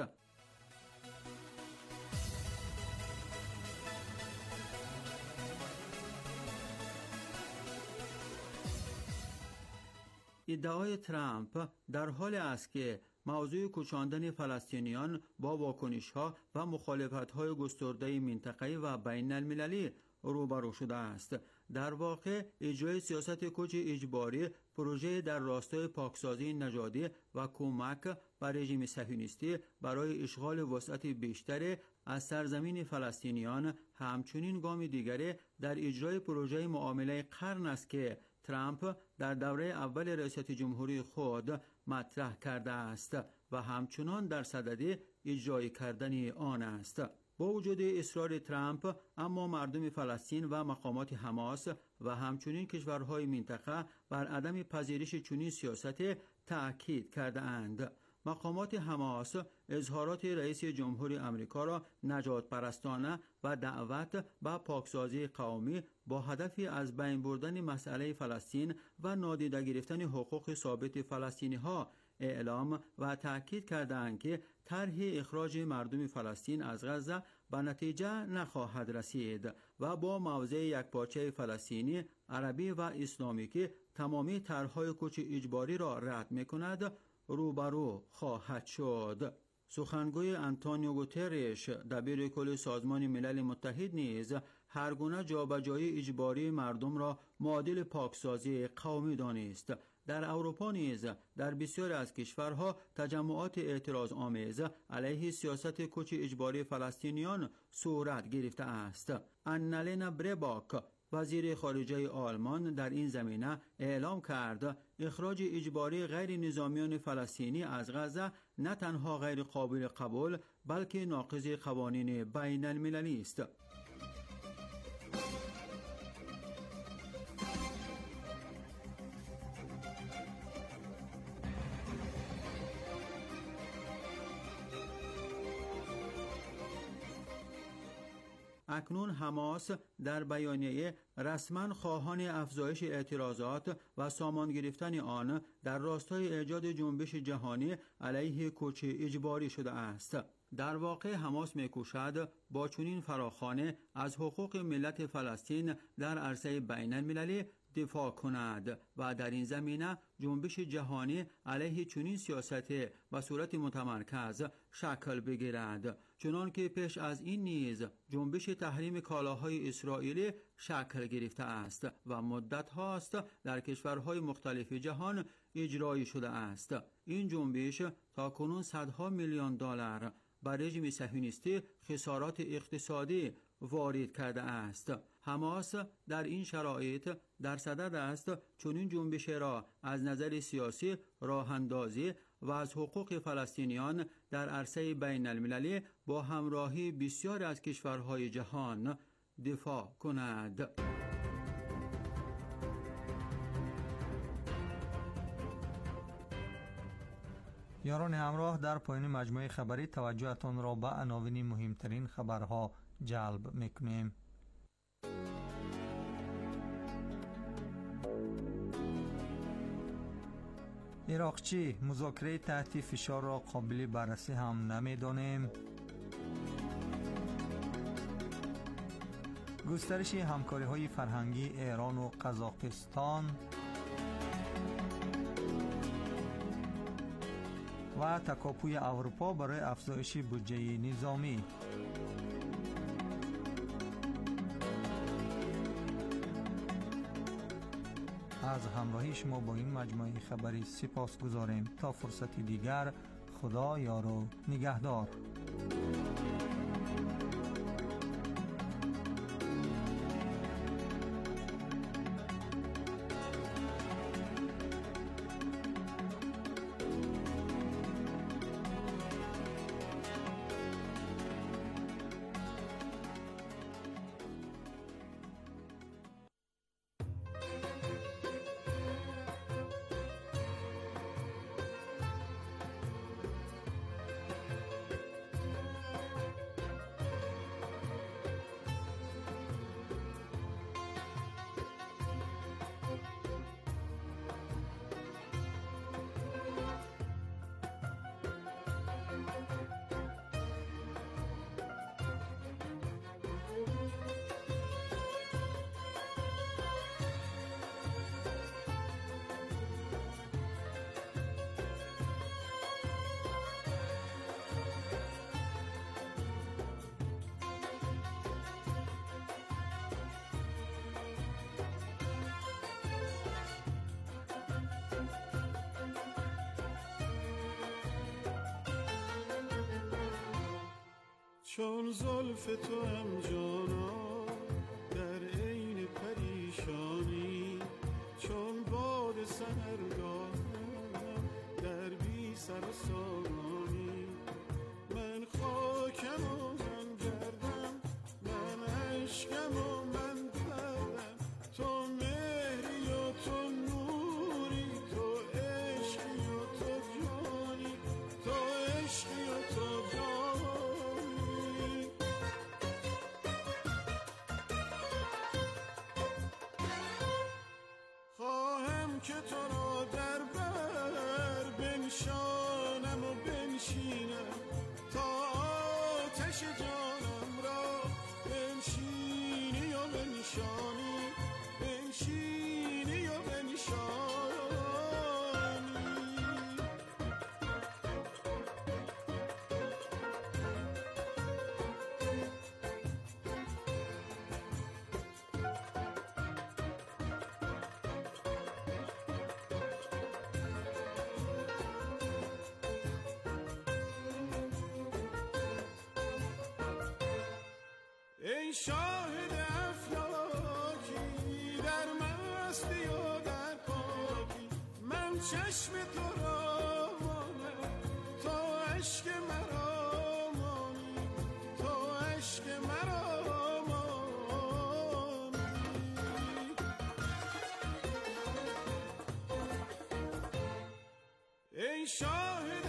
ادعای ترامپ در حال است که موضوع کوچاندن فلسطینیان با واکنش‌ها و مخالفت‌های گسترده منطقه‌ای و بین المللی روبرو شده است. در واقع اجرای سیاست کوچ اجباری پروژه در راستای پاکسازی نژادی و کمک به رژیم صهیونیستی برای اشغال وسعت بیشتری از سرزمین فلسطینیان همچنین گام دیگری در اجرای پروژه معامله قرن است که ترامپ در دوره اول ریاست جمهوری خود مطرح کرده است و همچنان در صدد اجرای کردن آن است. با وجود اصرار ترامپ اما مردم فلسطین و مقامات حماس و همچنین کشورهای منطقه بر عدم پذیرش چنین سیاست تأکید کرده اند. مقامات حماس اظهارات رئیس جمهوری آمریکا را نجات پرستانه و دعوت به پاکسازی قومی با هدفی از بین بردن مسئله فلسطین و نادیده گرفتن حقوق ثابت فلسطینی ها اعلام و تأکید کردند که طرح اخراج مردم فلسطین از غزه به نتیجه نخواهد رسید و با موضع یکپارچه فلسطینی، عربی و اسلامی که تمامی طرح‌های کوچ اجباری را رد می‌کند روبرو خواهد شد. سخنگوی آنتونیو گوترش دبیر کل سازمان ملل متحد نیز هر گونه جابجایی اجباری مردم را معادل پاکسازی قومی دانست. در اروپا نیز در بسیاری از کشورها تجمعات اعتراض آمیز علیه سیاست کوچ اجباری فلسطینیان صورت گرفته است. آنالنا برباک وزیر خارجه آلمان در این زمینه اعلام کرد اخراج اجباری غیر نظامیان فلسطینی از غزه نه تنها غیر قابل قبول بلکه ناقض قوانین بین المللی است. اکنون حماس در بیانیه رسما خواهان افزایش اعتراضات و سامان گرفتن آن در راستای ایجاد جنبش جهانی علیه کوچ اجباری شده است. در واقع حماس می‌کوشد با چنین فراخوانی از حقوق ملت فلسطین در عرصه بین المللی دفاع کند و در این زمینه جنبش جهانی علیه چنین سیاست و صورت متمرکز شکل بگیرد، چنان که پیش از این نیز جنبش تحریم کالاهای اسرائیلی شکل گرفته است و مدت هاست در کشورهای مختلف جهان اجرایی شده است. این جنبش تا کنون صدها میلیون دلار بر رژیم صهیونیستی خسارات اقتصادی وارد کرده است. حماس در این شرایط در صدد است چنین جنبش را از نظر سیاسی راه اندازی و از حقوق فلسطینیان در عرصه بین المللی با همراهی بسیار از کشورهای جهان دفاع کند. یاران همراه، در پایان مجموعه خبری توجهتان را به عناوین مهمترین خبرها جلب میکنیم. عراقچی مذاکره تحت فشار را قابل بررسی هم نمیدانیم. گسترش همکاری های فرهنگی ایران و قزاقستان و تکاپوی اروپا برای افزایش بودجه نظامی. از همراهی شما با این مجموعه خبری سپاس گذاریم. تا فرصتی دیگر، خدا یار و نگهدار. چون زلف تو هم جانا در عین پریشانی، چون باد سحرگاهم در بی سر و سامانی، من خاکم و من گردم، من عشقم و من دردم، تو مهری و تو نوری، تو عشقی و تو جانی، تو عشقی و تو جانی. خواهم که تو را در بر بنشانم، پریشانی بنشینی و بنشانی. ای شاهد افلاکی در مستی و در پاکی، من چشم تو را مانم تو عشق مرا مانی، تو عشق مرا مانی. ای شاهد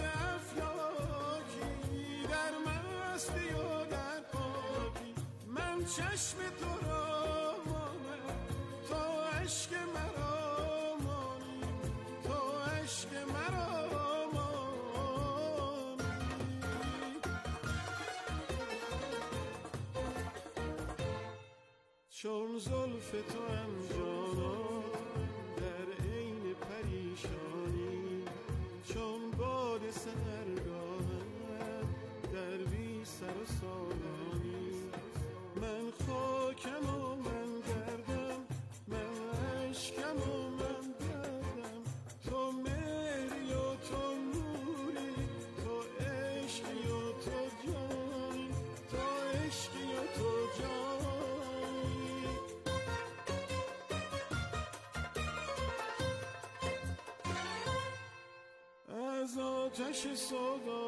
افلاکی در مستی و در پاکی، من چشم تو را مانم تو عشق مرا مانی، تو عشق مرا مانی. چون زلف تو هم جانا در عین پریشانی، چون باد سحرگاهم در بی سر و سامانی. من خاکم و من گردم، من عشقم و من دردم، تو مهری و تو نوری، تو عشقی و تو جانی، تو عشقی و تو جانی. از آتش سودا